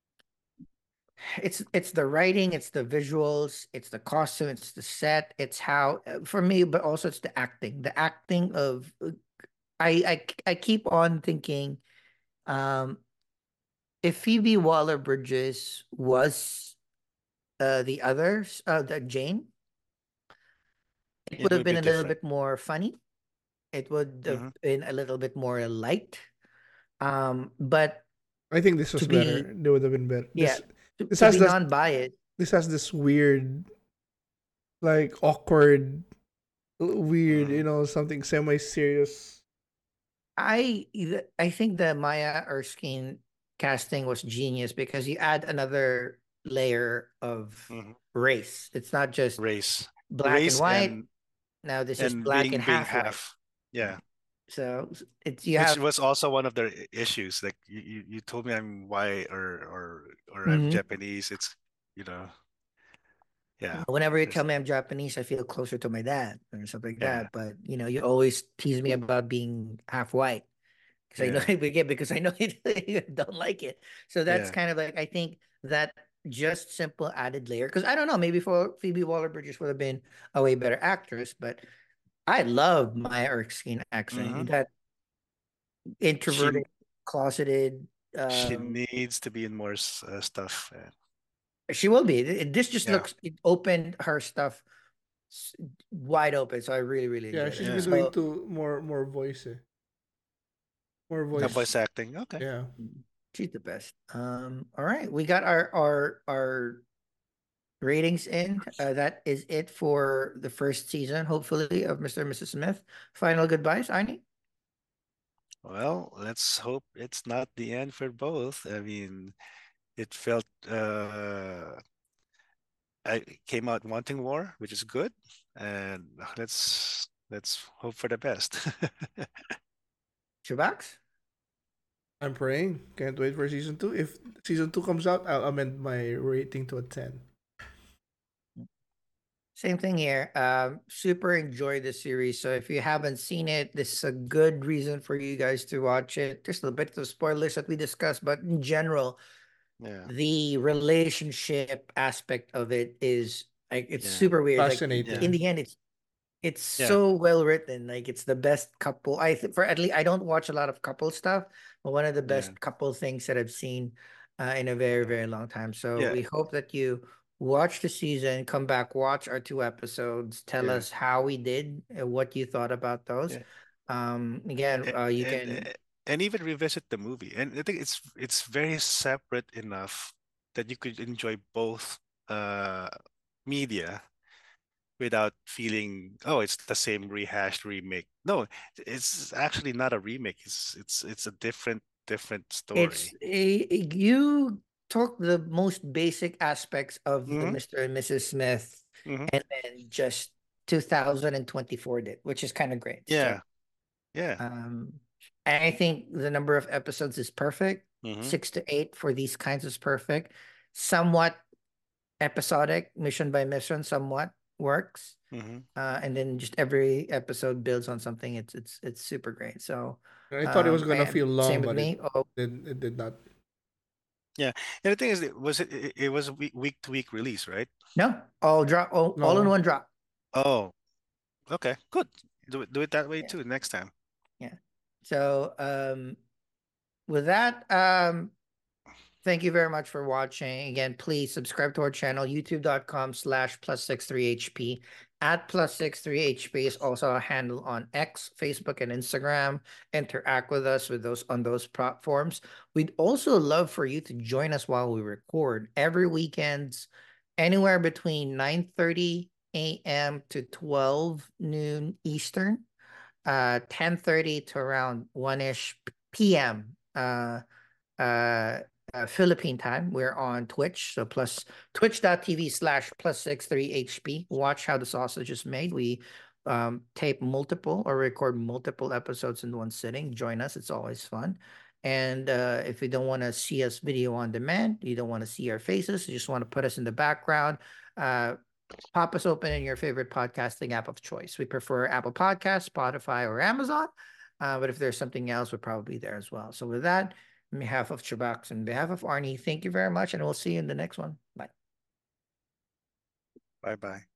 [SPEAKER 1] it's it's the writing, it's the visuals, it's the costume, it's the set, it's how for me, but also it's the acting. The acting of I I I keep on thinking, um, if Phoebe Waller Bridges was uh the others, uh the Jane, it
[SPEAKER 3] It
[SPEAKER 1] would have
[SPEAKER 3] would
[SPEAKER 1] been
[SPEAKER 3] be
[SPEAKER 1] a little
[SPEAKER 3] different.
[SPEAKER 1] bit more funny. It would have
[SPEAKER 3] Hmm.
[SPEAKER 1] been a little bit more light. Um, but
[SPEAKER 2] I think this
[SPEAKER 1] to
[SPEAKER 2] was
[SPEAKER 1] be
[SPEAKER 2] better. They would have been better.
[SPEAKER 1] yeah,
[SPEAKER 2] This
[SPEAKER 1] to,
[SPEAKER 2] this
[SPEAKER 1] to
[SPEAKER 2] has
[SPEAKER 1] be
[SPEAKER 2] this
[SPEAKER 1] non-biased,
[SPEAKER 2] this has this weird, like awkward, weird,
[SPEAKER 3] Hmm.
[SPEAKER 2] you know, something semi-serious.
[SPEAKER 1] I I think the Maya Erskine casting was genius because you add another layer of
[SPEAKER 3] Hmm.
[SPEAKER 1] race. It's not just
[SPEAKER 3] Race,
[SPEAKER 1] black and
[SPEAKER 3] race,
[SPEAKER 1] white.
[SPEAKER 3] and
[SPEAKER 1] Now this is
[SPEAKER 3] and
[SPEAKER 1] black and
[SPEAKER 3] being being
[SPEAKER 1] half white.
[SPEAKER 3] half. Yeah,
[SPEAKER 1] So it's you
[SPEAKER 3] which
[SPEAKER 1] have
[SPEAKER 3] was also one of their i- issues. Like you, you, you told me I'm white or or or I'm
[SPEAKER 1] mhm.
[SPEAKER 3] Japanese. It's you know, yeah.
[SPEAKER 1] Whenever you tell
[SPEAKER 3] There's
[SPEAKER 1] me I'm Japanese, I feel closer to my dad or something like
[SPEAKER 3] yeah,
[SPEAKER 1] that. But you know, you always tease me about being half white because I know
[SPEAKER 3] yeah,
[SPEAKER 1] again because I know you don't like it. So that's
[SPEAKER 3] yeah.
[SPEAKER 1] kind of like I think that just simple added layer because I don't know maybe for Phoebe Waller Bridges would have been a way better actress, but I love Maya Erskine
[SPEAKER 3] Hmm.
[SPEAKER 1] accent. That
[SPEAKER 3] She
[SPEAKER 1] introverted, closeted.
[SPEAKER 3] she
[SPEAKER 1] Um,
[SPEAKER 3] needs to be in more s- uh, stuff. uh,
[SPEAKER 1] she will be. Th- This just
[SPEAKER 3] Yeah,
[SPEAKER 1] looks it opened her stuff s- wide open, so I really really
[SPEAKER 2] Yeah,
[SPEAKER 1] enjoyed
[SPEAKER 2] she's
[SPEAKER 1] it.
[SPEAKER 2] been
[SPEAKER 3] yeah.
[SPEAKER 2] doing
[SPEAKER 1] So
[SPEAKER 2] to more more voice, eh. More
[SPEAKER 3] A
[SPEAKER 1] yeah.
[SPEAKER 3] voice
[SPEAKER 2] voice.
[SPEAKER 3] acting. Okay.
[SPEAKER 2] Yeah.
[SPEAKER 1] Mm, she's the best. Um, all right, we got our our our ratings in. Uh, that is it for the first season, hopefully, of Mister and Missus Smith. Final goodbyes, Aini.
[SPEAKER 3] Well, let's hope it's not the end for both. I mean, it felt uh I came out wanting more, which is good. And let's let's hope for the best.
[SPEAKER 1] Chubax.
[SPEAKER 2] I'm praying. Can't wait for season two. If season two comes out, I'll amend my rating to a ten.
[SPEAKER 1] Same thing here. Um, super enjoy the series. So if you haven't seen it, this is a good reason for you guys to watch it. There's a little bit of spoilers that we discussed, but in general,
[SPEAKER 3] Yeah,
[SPEAKER 1] the relationship aspect of it is like it's
[SPEAKER 3] yeah,
[SPEAKER 1] super weird. Like
[SPEAKER 3] yeah,
[SPEAKER 1] in
[SPEAKER 2] Fascinating.
[SPEAKER 1] the end, it's it's
[SPEAKER 3] yeah,
[SPEAKER 1] so well written. Like it's the best couple. I think for at least I don't watch a lot of couple stuff, but one of the
[SPEAKER 3] yeah,
[SPEAKER 1] best couple things that I've seen uh, in a very
[SPEAKER 3] yeah,
[SPEAKER 1] very long time. So
[SPEAKER 3] yeah,
[SPEAKER 1] we hope that you watch the season, come back, watch our two episodes, tell
[SPEAKER 3] yeah,
[SPEAKER 1] us how we did, and what you thought about those.
[SPEAKER 3] yeah.
[SPEAKER 1] Um, again,
[SPEAKER 3] And
[SPEAKER 1] uh, you
[SPEAKER 3] and
[SPEAKER 1] can.
[SPEAKER 3] and even revisit the movie. And I think it's it's very separate enough that you could enjoy both uh media without feeling, oh, it's the same rehashed remake. No, it's actually not a remake. It's it's it's a different different
[SPEAKER 1] It's
[SPEAKER 3] story.
[SPEAKER 1] a, you took the most basic aspects of the
[SPEAKER 3] Hmm.
[SPEAKER 1] Mister and Missus Smith
[SPEAKER 3] Hmm.
[SPEAKER 1] and then just two thousand twenty-four did, which is kind of great. So,
[SPEAKER 3] Yeah, yeah.
[SPEAKER 1] um, and I think the number of episodes is perfect.
[SPEAKER 3] Hmm.
[SPEAKER 1] Six to eight for these kinds is perfect. Somewhat episodic, mission by mission, somewhat works.
[SPEAKER 3] Hmm.
[SPEAKER 1] Uh, and then just every episode builds on something. It's it's it's super great. So,
[SPEAKER 2] I thought it was
[SPEAKER 1] um,
[SPEAKER 2] gonna
[SPEAKER 1] and
[SPEAKER 2] feel
[SPEAKER 1] same
[SPEAKER 2] long,
[SPEAKER 1] with
[SPEAKER 2] but it
[SPEAKER 1] me. Oh,
[SPEAKER 2] did it did not.
[SPEAKER 3] Yeah. And the thing is, it was it, it it was a week week to week release, right?
[SPEAKER 1] no, all drop, all, all in
[SPEAKER 2] No.
[SPEAKER 1] one drop.
[SPEAKER 3] Oh, okay, good. Do it do it that way
[SPEAKER 1] Yeah,
[SPEAKER 3] too next time.
[SPEAKER 1] yeah. So, um, with that, um, thank you very much for watching. Again, please subscribe to our channel, youtube.com slash plus six three HP. At plus six three H P is also a handle on X, Facebook, and Instagram. Interact with us with those on those platforms. We'd also love for you to join us while we record every weekends, anywhere between nine thirty a m to twelve noon Eastern, uh, ten thirty to around one-ish p m. Uh, uh, uh, Philippine time. We're on Twitch, so plus twitch.tv slash plus six three HP. Watch how the sausage is made. We um, tape multiple or record multiple episodes in one sitting. Join us. It's always fun. And uh, if you don't want to see us video on demand, you don't want to see our faces, you just want to put us in the background. Uh, pop us open in your favorite podcasting app of choice. We prefer Apple Podcasts, Spotify, or Amazon. Uh, but if there's something else, we're probably there as well. So with that, on behalf of Chubax and on behalf of Arnie, thank you very much, and we'll see you in the next one. Bye.
[SPEAKER 3] Bye bye.